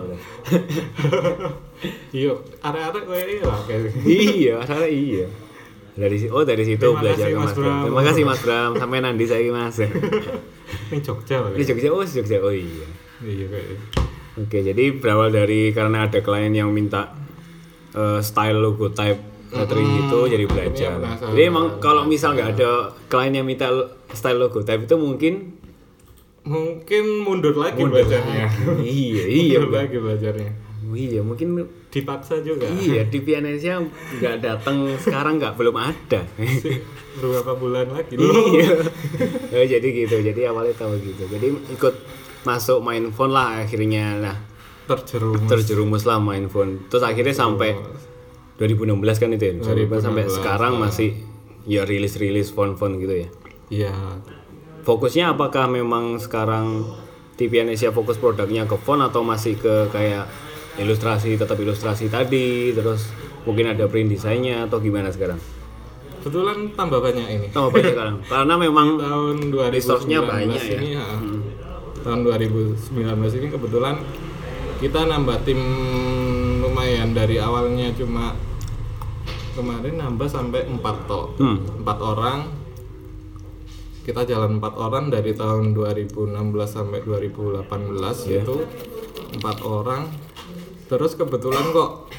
Iya, arek-arek koyo lah kayak. Iya, asalnya iya. Dari situ Terima belajar kasih, ke Mas Mas Bram. Bram. Terima kasih Mas Bram. Sampai nanti saya Mas. Ini Jogja loh. Ini Jogja, Jogja. Oh iya. Iya kayak. Oke, jadi berawal dari karena ada klien yang minta style logo type lettering gitu, jadi belajar. penasaran. Jadi emang kalau misal nggak ada klien yang minta style logo type itu mungkin mundur lagi belajarnya. iya. Mundur lagi belajarnya. Oh, iya, mungkin Dipaksa juga. iya di Pianesia nggak datang sekarang belum ada. Berapa bulan lagi? Iya. Oh, jadi gitu. Jadi awalnya tahu gitu. Jadi ikut masuk main phone lah akhirnya. Nah, terjerumus lah main phone. Terus akhirnya sampai 2016 kan itu ya. 2016 sampai sekarang masih ya rilis phone gitu ya. Iya. Fokusnya apakah memang sekarang Tipianesia fokus produknya ke phone atau masih ke kayak tetap ilustrasi tadi, terus mungkin ada print desainnya atau gimana sekarang? Kebetulan tambah banyak ini. Tambah banyak sekarang. Karena memang tahun 2019 resource-nya banyak ya. ini, tahun 2019 ini kebetulan kita nambah tim lumayan, dari awalnya cuma kemarin nambah sampai 4 orang. Kita jalan 4 orang dari tahun 2016 sampai 2018 itu 4 orang. Terus kebetulan kok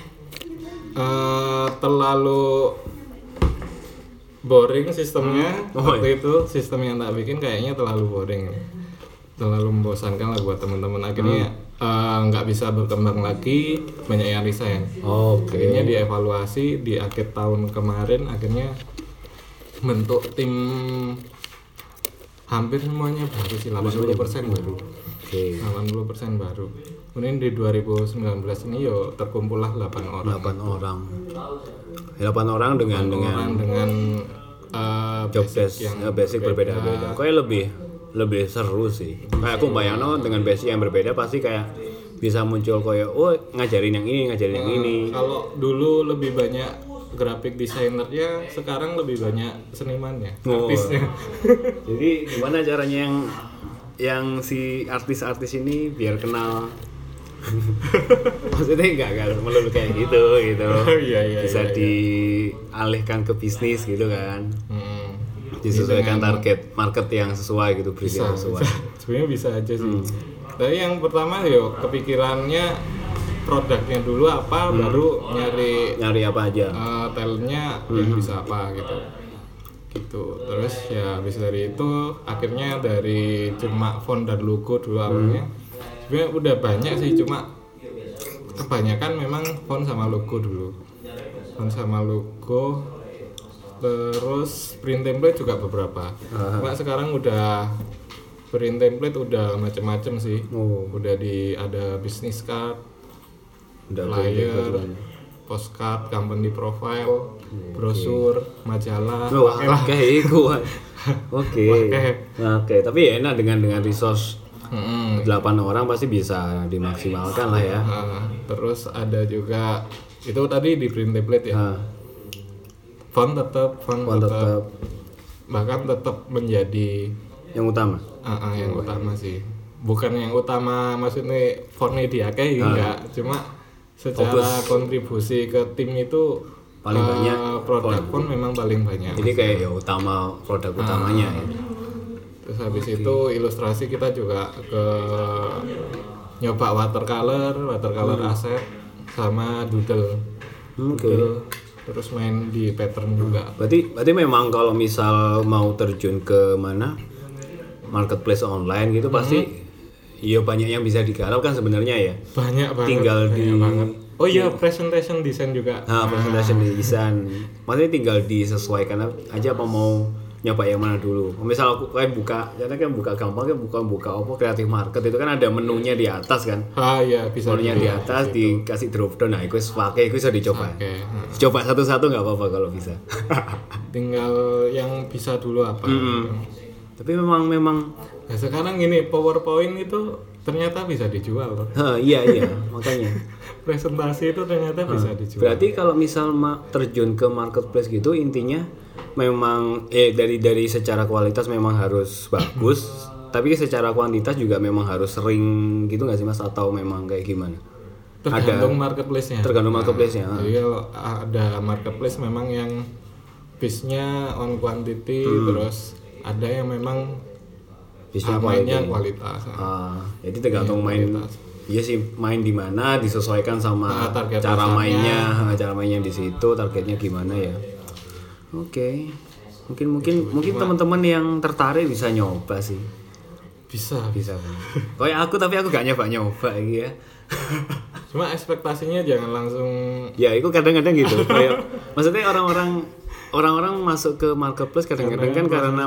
terlalu boring sistemnya. Waktu itu sistem yang tak bikin kayaknya terlalu boring, terlalu membosankan lah buat teman-teman. Akhirnya nggak bisa berkembang lagi, banyak yang resign. Akhirnya dievaluasi di akhir tahun kemarin, akhirnya bentuk tim hampir semuanya baru sih, 80% baru. 80% baru. Kemudian di 2019 ini yo terkumpul lah 8 orang. 8 orang dengan job desk yang basic berbeda-beda. Kayak lebih seru sih. Kayak aku bayangno dengan basic yang berbeda pasti kayak bisa muncul kayak ngajarin yang ini. Kalau dulu lebih banyak graphic desainernya, sekarang lebih banyak senimannya, artisnya. Jadi gimana caranya yang si artis-artis ini biar kenal? Maksudnya enggak melulu kayak gitu. Iya, bisa dialihkan ke bisnis gitu kan. Disesuaikan target market yang sesuai gitu, bisa. Sebenarnya bisa aja sih. Tapi yang pertama kepikirannya produknya dulu apa, baru nyari apa aja, talentnya yang bisa apa gitu. Terus ya habis dari itu akhirnya dari cuma font dan logo dulu awalnya. Sebenarnya udah banyak sih, cuma kebanyakan memang font sama logo dulu. Terus print template juga beberapa. Cuma sekarang udah print template udah macam-macam sih. Udah ada business card, flyer, postcard, company profile, brosur, majalah. Oke, tapi ya enak dengan resource 8 orang pasti bisa dimaksimalkan lah ya. Terus ada juga itu tadi di print template ya. Font tetap bahkan tetap menjadi yang utama. Yang utama sih. Bukan yang utama maksudnya fontnya diakeh enggak, cuma secara kontribusi ke tim itu paling banyak produk pun memang paling banyak. Jadi kayak ya utama produk utamanya ya. Terus habis itu ilustrasi kita juga ke nyoba watercolor aset sama doodle. Terus main di pattern juga. Berarti memang kalau misal mau terjun ke mana marketplace online gitu pasti ya banyak yang bisa digarap kan sebenarnya ya. Banyak banget. Tinggal banget. Oh iya, presentation design juga. Presentation design. Maksudnya tinggal disesuaikan aja apa mau nyoba yang mana dulu. Misal aku kayak buka gampang kayak buka apa Creative Market itu kan ada menunya di atas kan. Iya, bisa. Menunya di atas dikasih drop down. Nah, itu bisa dicoba. Coba satu-satu enggak apa-apa kalau bisa. Tinggal yang bisa dulu apa. Tapi memang nah, sekarang ini PowerPoint itu ternyata bisa dijual loh. Iya, makanya. Presentasi itu ternyata bisa dijual. Berarti kalau misal terjun ke marketplace gitu intinya memang dari secara kualitas memang harus bagus tapi secara kuantitas juga memang harus sering gitu nggak sih Mas, atau memang kayak gimana? Tergantung marketplace-nya. Tergantung marketplace-nya. Jadi kalau ada marketplace memang yang base-nya on quantity, terus ada yang memang Bisnya mainnya quality. kualitas. Jadi tergantung main. Iya sih, main di mana disesuaikan sama target cara pasarnya. cara mainnya di situ, targetnya gimana ya. Oke. Mungkin teman-teman yang tertarik bisa nyoba sih. Bisa. Kayak aku, tapi aku gak nyoba gitu ya. Cuma ekspektasinya jangan langsung Ya, itu kadang-kadang gitu. Kayak maksudnya orang-orang masuk ke marketplace kadang-kadang kan karena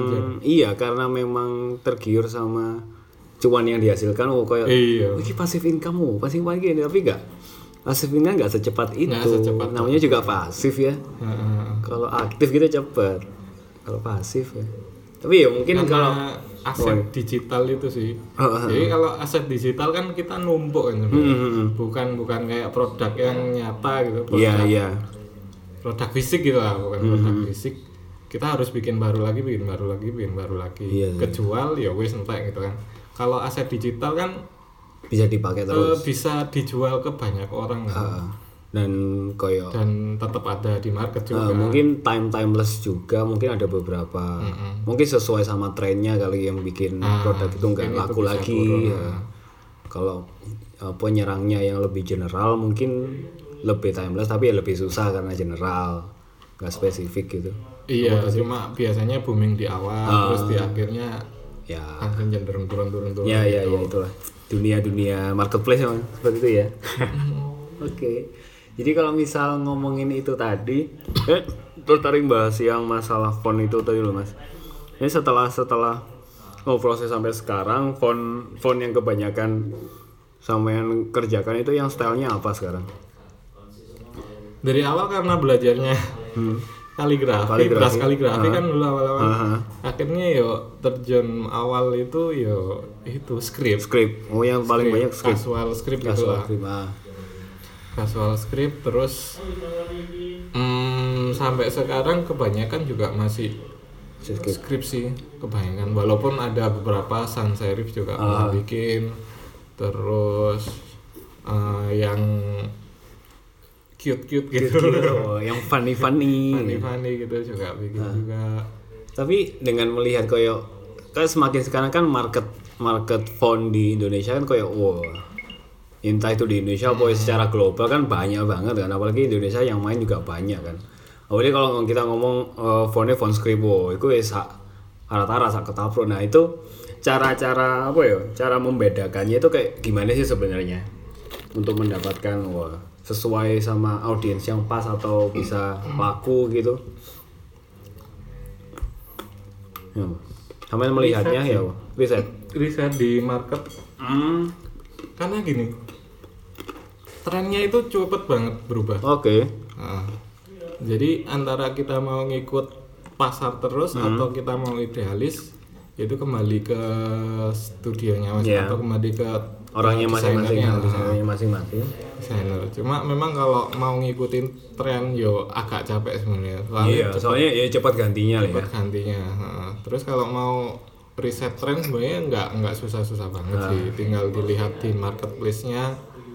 memang tergiur sama cuan yang dihasilkan. Kayak ini passive income, tapi enggak. Passive income enggak secepat itu. Namanya juga pasif ya. Kalau aktif gitu cepat. Kalau pasif ya. Tapi ya mungkin karena kalau aset digital itu sih. Jadi kalau aset digital kan kita numpuk kan. Bukan kayak produk yang nyata gitu. Produk fisik gitu lah, bukan produk fisik. Kita harus bikin baru lagi. Kejual ya wis entek gitu kan. Kalau aset digital kan bisa dipakai terus. Bisa dijual ke banyak orang. Dan tetap ada di market juga. Mungkin timeless juga, mungkin ada beberapa. Mungkin sesuai sama trennya kali yang bikin produk itu nggak laku lagi. Kalau penyerangnya yang lebih general mungkin lebih timeless, tapi ya lebih susah karena general, nggak spesifik gitu. Iya, cuma biasanya booming di awal, terus di akhirnya ya langsung cenderung turun. Ya itulah dunia marketplace memang seperti itu ya. Oke. Jadi kalau misal ngomongin itu tadi, tertarik bahas yang masalah font itu tadi loh Mas. Ini setelah proses sampai sekarang, font yang kebanyakan sama yang kerjakan itu yang stylenya apa sekarang? Dari awal karena belajarnya kaligrafi kan dulu awal-awal. Akhirnya terjun awal itu script. Oh, yang paling banyak script. Casual script gitu lah. Casual script terus sampai sekarang kebanyakan juga masih script sih kebanyakan. Walaupun ada beberapa sans serif juga pernah bikin. Terus yang cute gitu. Yang funny gitu juga bikin juga. Tapi dengan melihat kayak semakin sekarang kan market font di Indonesia kan kayak entah itu di Indonesia atau secara global kan banyak banget kan, apalagi Indonesia yang main juga banyak kan. Apalagi kalau kita ngomong fontnya font Scribo itu rata-rata sak ketapro. Nah itu cara membedakannya itu kayak gimana sih sebenarnya untuk mendapatkan sesuai sama audiens yang pas atau bisa laku gitu. Sampai melihatnya riset di market. Karena gini, trennya itu cepet banget berubah. Oke. Jadi antara kita mau ngikut pasar terus atau kita mau idealis, itu kembali ke studionya atau kembali ke orangnya masing-masing. Desainer. Cuma memang kalau mau ngikutin tren agak capek sebenarnya. Soalnya cepat gantinya lah ya. Terus kalau mau riset tren sebenarnya nggak susah-susah banget sih. Tinggal dilihat di marketplace-nya.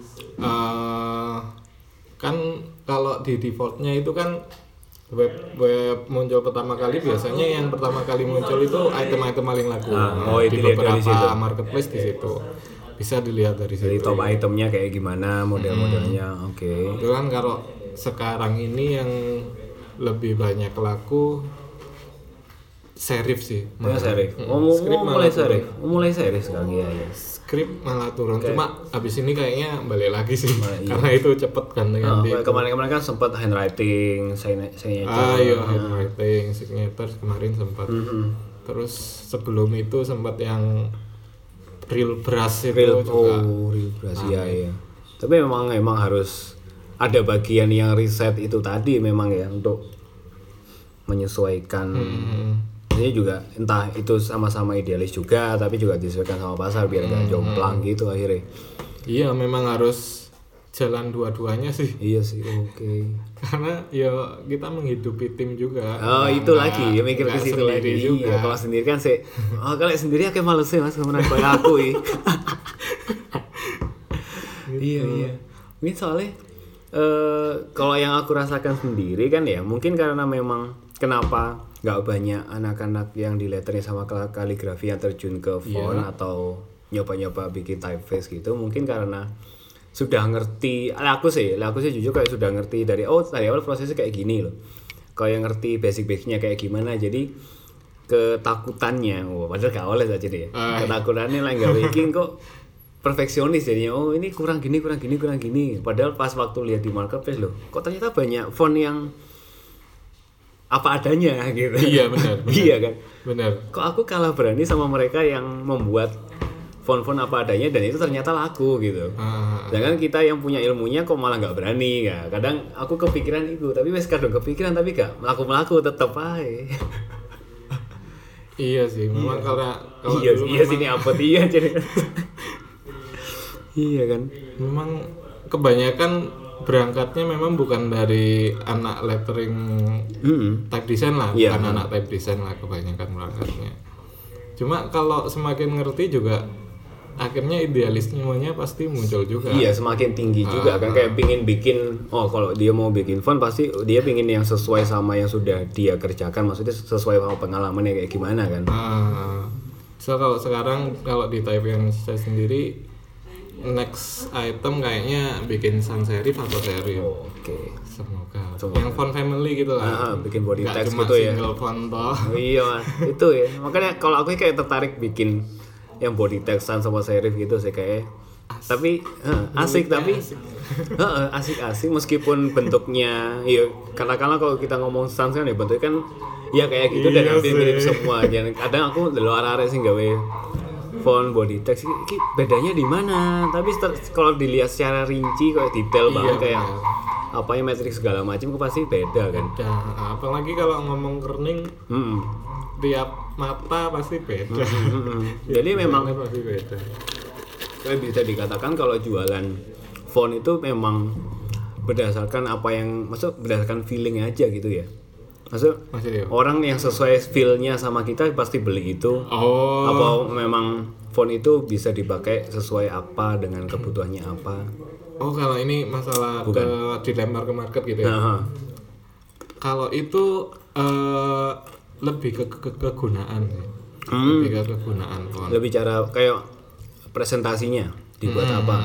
Kan kalau di defaultnya itu kan web muncul pertama kali biasanya yang pertama kali muncul itu item-item paling laku. Di beberapa marketplace di situ. Bisa dilihat dari situ. Dari top itemnya kayak gimana, model-modelnya. Oke. Itu kan kalau sekarang ini yang lebih banyak laku serif sih. Serif. Mulai serif sekarang ya. Script malah turun. Cuma habis ini kayaknya balik lagi sih. Karena itu cepet ganti-ganti. Kemarin kan sempat handwriting, signature. Handwriting, signature kemarin sempat. Terus sebelum itu sempat yang real brush itu juga. Real brush ya. Tapi memang harus ada bagian yang riset itu tadi memang ya untuk menyesuaikan. Ini juga entah itu sama-sama idealis juga, tapi juga disesuaikan sama pasar biar nggak jomplang gitu akhirnya. Iya, memang harus jalan dua-duanya sih. Iya sih, oke. Karena ya kita menghidupi tim juga. Oh, itu lagi ya, mikir ke situ lagi. Juga. Iya, kalau sendiri kan kalau sendiri aku males sih Mas, kemana kayak aku ya. Iya. Mungkin soalnya kalau yang aku rasakan sendiri kan ya, mungkin karena memang kenapa nggak banyak anak-anak yang di lettering sama kaligrafi yang terjun ke font atau nyoba-nyoba bikin typeface gitu, mungkin karena sudah ngerti. Aku sih jujur kayak sudah ngerti dari awal prosesnya kayak gini loh, kayak ngerti basic-basicnya kayak gimana. Jadi ketakutannya, padahal gak oleh saja deh. Ketakutannya lah nggak bikin kok perfeksionis jadinya. Ini kurang gini. Padahal pas waktu lihat di marketplace loh, kok ternyata banyak font yang apa adanya gitu. Iya benar. Iya kan. Benar. Kok aku kalah berani sama mereka yang membuat font-font apa adanya dan itu ternyata laku gitu. Sedangkan kita yang punya ilmunya kok malah nggak berani ya. Kadang aku kepikiran itu, tapi wes kadang kepikiran tapi gak melaku tetep aja. Iya sih, memang kalau iya sih ini apa dia jadi. Iya kan. Memang kebanyakan berangkatnya memang bukan dari anak lettering type design lah, bukan anak type design lah kebanyakan berangkatnya. Cuma kalau semakin ngerti juga akhirnya idealismenya pasti muncul juga. Iya, semakin tinggi juga kan, kayak pingin bikin kalau dia mau bikin font pasti dia pingin yang sesuai sama yang sudah dia kerjakan, maksudnya sesuai sama pengalamannya kayak gimana kan. So kalau sekarang kalau di type yang saya sendiri next item kayaknya bikin sans serif atau serif. Oke. Semoga. Yang font family gitu lah. Bikin body Gak text cuma gitu ya. single font toh. Iya, itu ya. Makanya kalau aku kayak tertarik bikin yang body text sans sama serif gitu sih kayak. Tapi asik tapi asik meskipun bentuknya ya katakanlah kalau kita ngomong sans kan ya bentuknya kan ya kayak gitu dan hampir mirip semua. Dan kadang aku dulu arah-arah sih gawe font body text ini bedanya di mana, tapi kalau dilihat secara rinci kayak detail banget kayak apa yang metrik segala macam itu pasti beda kan. Apalagi kalau ngomong kerning tiap mata pasti beda. Jadi memang pasti beda. Kayak bisa dikatakan kalau jualan font itu memang berdasarkan berdasarkan feeling aja gitu ya. Maksud orang yang sesuai feel-nya sama kita pasti beli itu. Apa memang font itu bisa dipakai sesuai apa dengan kebutuhannya apa? Kalau ini masalah dilempar ke market gitu ya. Kalau itu lebih ke kegunaan sih. Lebih ke kegunaan font. Lebih cara kayak presentasinya dibuat apa?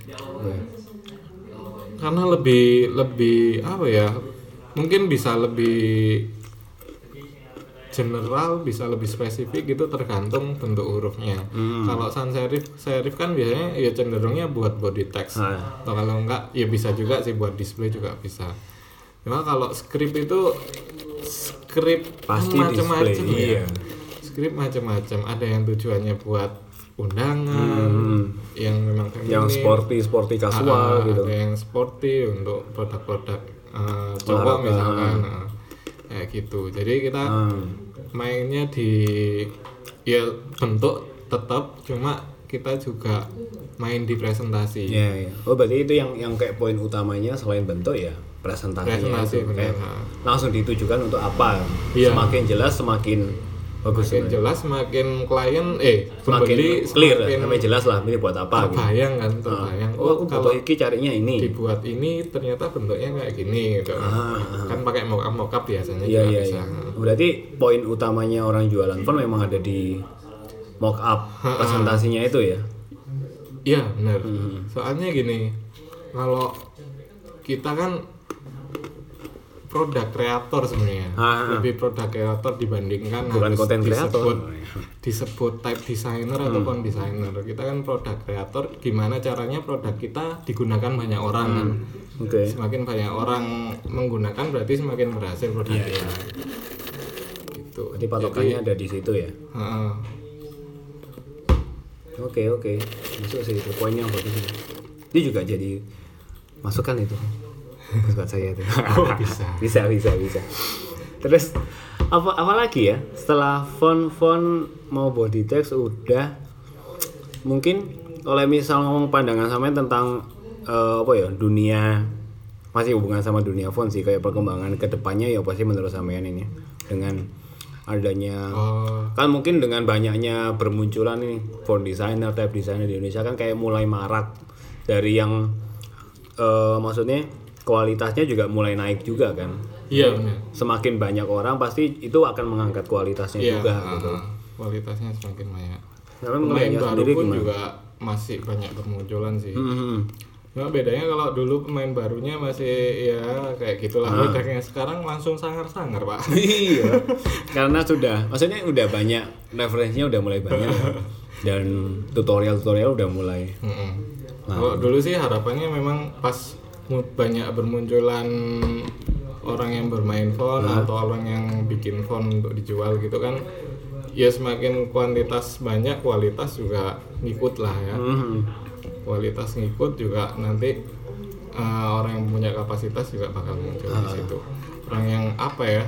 Karena lebih apa ya? Mungkin bisa lebih general, bisa lebih spesifik gitu tergantung bentuk hurufnya. Kalau sans serif kan biasanya ya cenderungnya buat body text. Atau kalau enggak ya bisa juga sih buat display juga bisa. Cuma kalau script itu pasti macam-macam display. ya. Script macam-macam. Ada yang tujuannya buat undangan, yang memang yang sporty kasual gitu. Ada yang sporty untuk produk-produk cowok misalkan kayak gitu. Jadi kita mainnya di ya bentuk tetap, cuma kita juga main di presentasi. Iya. Berarti itu yang kayak poin utamanya selain bentuk ya presentasinya itu kayak langsung ditujukan untuk apa. Semakin jelas semakin bagus. Semakin jelas semakin klien semakin clear sampai jelas lah ini buat apa terbayang kan, terbayang. Aku butuh iki carinya ini. Dibuat ini ternyata bentuknya kayak gini gitu. Kan pakai mock-up biasanya juga bisa. Berarti poin utamanya orang jualan font memang ada di mock-up presentasinya itu ya. Iya, benar. Soalnya gini, kalau kita kan produk kreator sebenarnya, lebih produk kreator dibandingkan bukan konten kreator disebut type designer atau font designer. Kita kan produk kreator, gimana caranya produk kita digunakan banyak orang kan. Semakin banyak orang menggunakan berarti semakin berhasil produk kita. Gitu. Jadi patokannya ada di situ ya. Oke. Masuk sih itu poinnya bagus. Ini juga jadi masukan itu. Buat saya itu. Bisa. Terus apa lagi ya? Setelah font mau body text udah, mungkin kalau misal ngomong pandangan sampean tentang apa ya, dunia masih hubungan sama dunia font sih, kayak perkembangan kedepannya ya pasti menurut sampean ini dengan adanya kan mungkin dengan banyaknya bermunculan ini font designer, type designer di Indonesia kan kayak mulai marak dari yang maksudnya kualitasnya juga mulai naik juga kan. Iya benar. Semakin banyak orang pasti itu akan mengangkat kualitasnya juga gitu. Kualitasnya semakin banyak. Karena Pemain baru sendiri pun gimana? juga masih banyak bermunculan sih. Cuma bedanya kalau dulu pemain barunya masih ya kayak gitulah. Bedanya sekarang langsung sangar-sangar Pak. Iya. Karena maksudnya udah banyak referensinya, udah mulai banyak ya. Dan tutorial udah mulai. Kalau dulu sih harapannya memang pas banyak bermunculan orang yang bermain font atau orang yang bikin font untuk dijual gitu kan, ya semakin kuantitas banyak, kualitas juga ngikut lah ya. Kualitas ngikut juga nanti orang yang punya kapasitas juga bakal muncul di situ. Orang yang apa ya,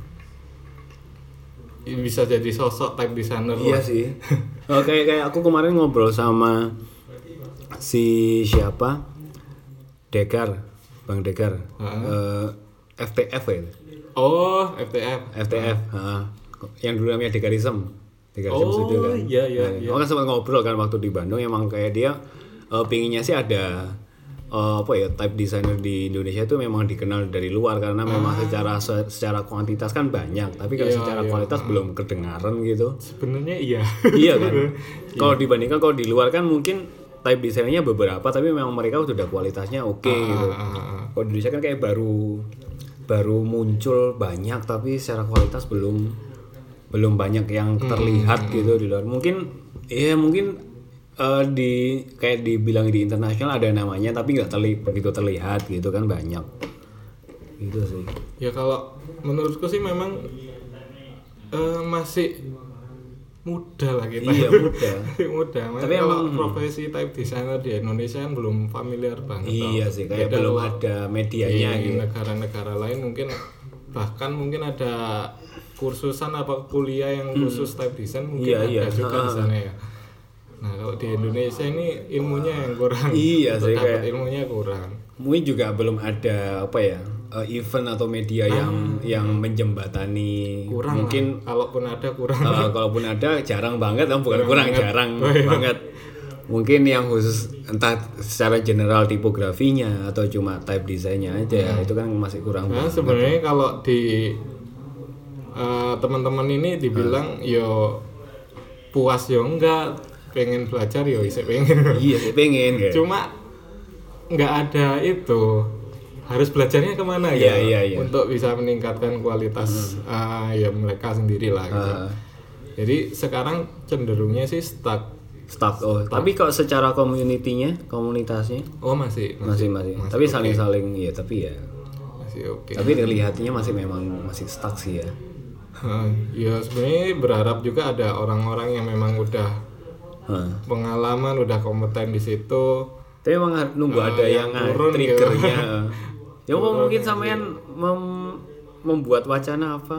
bisa jadi sosok type designer. Iya sih. Kayak aku kemarin ngobrol sama si siapa, Bang Dekar, FTF ya. Oh, FTF. Yang dulu namanya Dekarism Studio kan. Iya. Kan sempat ngobrol kan waktu di Bandung, emang kayak dia pinginnya sih ada apa ya, type designer di Indonesia itu memang dikenal dari luar karena memang secara kuantitas kan banyak, tapi kalau secara kualitas belum kedengaran gitu. Sebenarnya iya. Iya kan. Kalau dibandingkan kalau di luar kan mungkin type designernya beberapa tapi memang mereka sudah kualitasnya oke gitu. Kalau di Indonesia kan kayak baru muncul banyak tapi secara kualitas belum banyak yang terlihat gitu di luar. Mungkin kayak dibilang di internasional ada namanya tapi nggak begitu terlihat gitu kan, banyak gitu sih. Ya kalau menurutku sih memang masih muda lah kita. Iya muda. Tapi kalau profesi type designer di Indonesia kan belum familiar banget. Iya sih, kayak belum ada medianya di gitu. Negara-negara lain mungkin bahkan ada kursusan apa kuliah yang khusus type design mungkin ada juga di sana ya. Nah kalau di Indonesia ini ilmunya yang kurang. Iya sih, kayak ilmunya kurang. Mungkin juga belum ada apa ya, event atau media yang menjembatani. Kurang mungkin kalaupun ada kurang. Kalaupun ada jarang banget, bukan kurang banget. Jarang banget. Mungkin yang khusus entah secara general tipografinya atau cuma type desainnya aja itu kan masih kurang. Nah sebenarnya kalau di teman-teman ini dibilang yo puas yo enggak, pengen belajar yo isih pengen. Iya sih pengen kayak. Cuma nggak ada itu, harus belajarnya kemana ya untuk bisa meningkatkan kualitas ya mereka sendiri lah gitu. Jadi sekarang cenderungnya sih stuck. Tapi kalau secara komunitasnya masih. Tapi saling ya tapi ya masih oke. Tapi terlihatnya masih stuck sih ya. Ya sebenarnya berharap juga ada orang-orang yang memang udah pengalaman, udah kompeten di situ. Tapi memang nunggu ada yang triggernya. Ya mungkin sampean membuat wacana apa?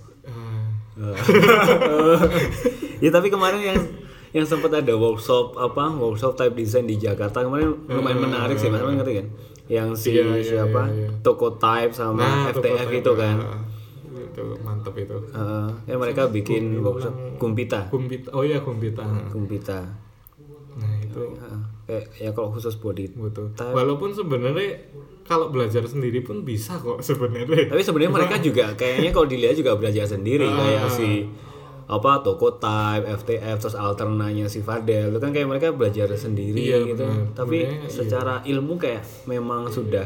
Ya tapi kemarin yang sempat ada workshop type design di Jakarta kemarin lumayan menarik sih, Mas, ngerti kan? Yang siapa? Toko Type sama FTF itu kan. Itu mantap itu. Ya mereka bikin workshop Gumpita. Oh iya Gumpita. Nah itu kayak ya kalau khusus body type. Walaupun sebenarnya kalau belajar sendiri pun bisa kok sebenarnya. Tapi sebenarnya mereka juga kayaknya kalau dilihat juga belajar sendiri kayak si Toko Type, FTF, terus alternanya si Fadel itu kan kayak mereka belajar sendiri gitu. Bener. Tapi secara ilmu kayak memang sudah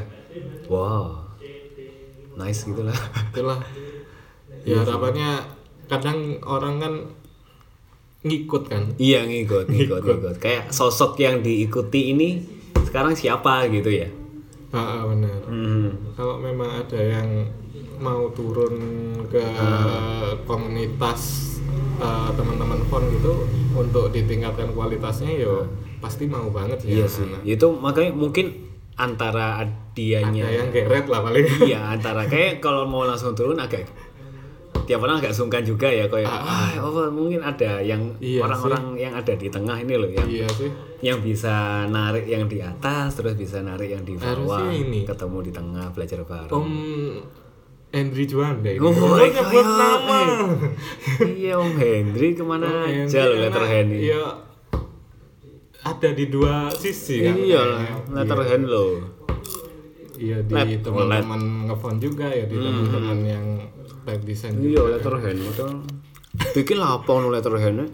nice gitulah. Itulah. Ya harapannya kadang orang kan ngikut kan. Iya ngikut. Kayak sosok yang diikuti ini sekarang siapa gitu ya. Benar. Kalau memang ada yang mau turun ke komunitas teman-teman font gitu untuk ditingkatkan kualitasnya pasti mau banget ya. Iya sih. Itu makanya mungkin antara dianya ada yang geret lah paling. Iya, antara kayak kalau mau langsung turun agak tiap orang agak sungkan juga ya kayak mungkin ada yang Iya orang-orang yang ada di tengah ini loh yang Iya sih. yang bisa narik yang di atas terus bisa narik yang di bawah, Harusnya ini. ketemu di tengah belajar bareng. Om Henry Juanda ini. Oh, nyebut nama. Iya Om Hendri kemana Om aja lo Henry letterhand ini. Iya. Ada di dua sisi kan. Iya lah, letterhand lo. Iya di teman-teman ngefont juga ya di teman-teman yang web design Iya juga. letterhand itu. Bikin lah apa no letterhandnya?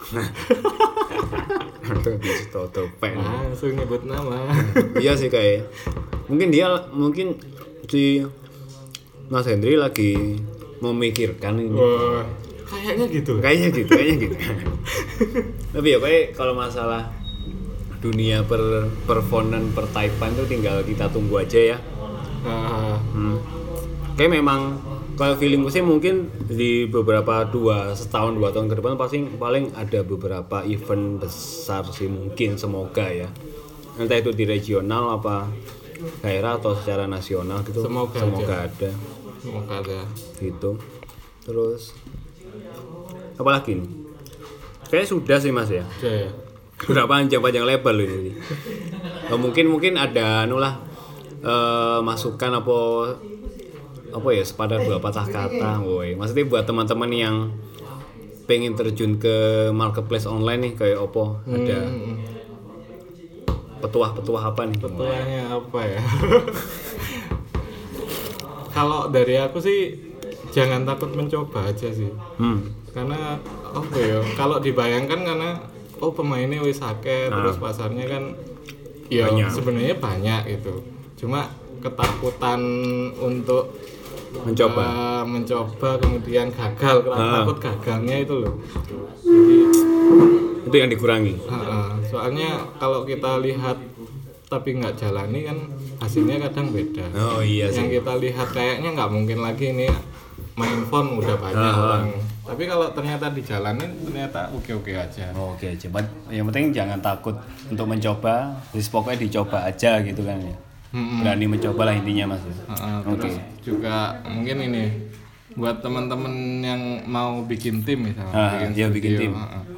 Itu bisa toto pen. Langsung nyebut nama. Iya sih kayak mungkin si Mas Hendri lagi memikirkan ini. Wah, kayaknya gitu. Kayaknya gitu. Tapi ya kayak kalau masalah dunia perfonan pertypean itu tinggal kita tunggu aja ya. Kayak memang kalau feelingku sih mungkin di beberapa setahun 2 tahun ke depan pasti paling ada beberapa event besar sih mungkin, semoga ya. Entah itu di regional apa daerah atau secara nasional gitu. Semoga ada. Semoga ada. Gitu. Terus apa lagi nih? Kayaknya sudah sih Mas ya. Oke ya. Udah panjang lebar loh ini. Mungkin ada masukan apa ya sepadan 2 patah kata, woi. Maksudnya buat teman-teman yang pengen terjun ke marketplace online nih kayak opo ada petuah apa nih? Petuahnya apa ya? Kalau dari aku sih jangan takut mencoba aja sih. Karena apa ya? Kalau dibayangkan karena pemainnya wis akeh terus pasarnya kan ya sebenarnya banyak gitu. Cuma ketakutan untuk mencoba kemudian gagal, takut gagalnya itu loh. Jadi itu yang dikurangi. Soalnya kalau kita lihat tapi nggak jalani kan hasilnya kadang beda. Oh iya sih. Yang kita lihat kayaknya nggak mungkin lagi ini main phone udah banyak orang. Tapi kalau ternyata dijalanin ternyata oke aja. Oke aja. Yang penting jangan takut untuk mencoba. Jadi pokoknya dicoba aja gitu kan ya. Berani mencoba lah intinya Mas. Terus juga mungkin ini buat teman-teman yang mau bikin tim misalnya. Bikin tim.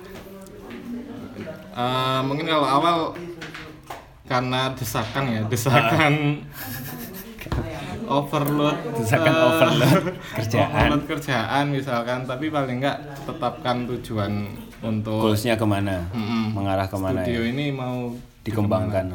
Mungkin kalau awal karena desakan overload kerjaan misalkan, tapi paling enggak tetapkan tujuan untuk goalsnya kemana, mengarah kemana studio ya? ini mau dikembangkan.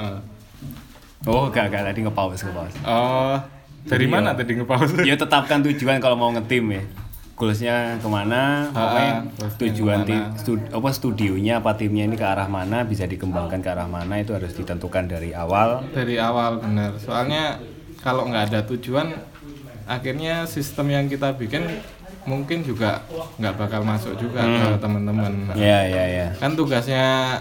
Gak tadi nge-pause. Oh, dari mana tadi nge-pause? Ya tetapkan tujuan kalau mau nge-tim ya. Goalsnya kemana, tujuan studionya apa timnya ini ke arah mana, bisa dikembangkan ke arah mana, itu harus ditentukan dari awal. Benar. Soalnya kalau nggak ada tujuan, akhirnya sistem yang kita bikin mungkin juga nggak bakal masuk juga ke teman-teman. Iya. Kan tugasnya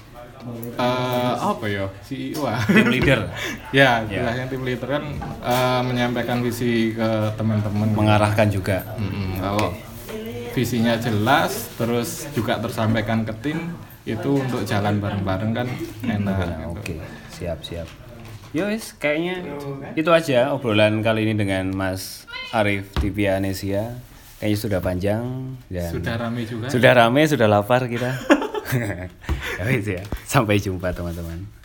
apa ya, CEO Tim leader. tugasnya tim leader kan menyampaikan visi ke teman-teman, mengarahkan juga. Kalau visinya jelas terus juga tersampaikan ke tim, itu untuk jalan bareng-bareng kan enak. Oke, siap. Yowes, kayaknya itu aja obrolan kali ini dengan Mas Arif Tipianesia. Kayaknya sudah panjang dan sudah rame juga. Sudah lapar kita. Ya, sampai jumpa teman-teman.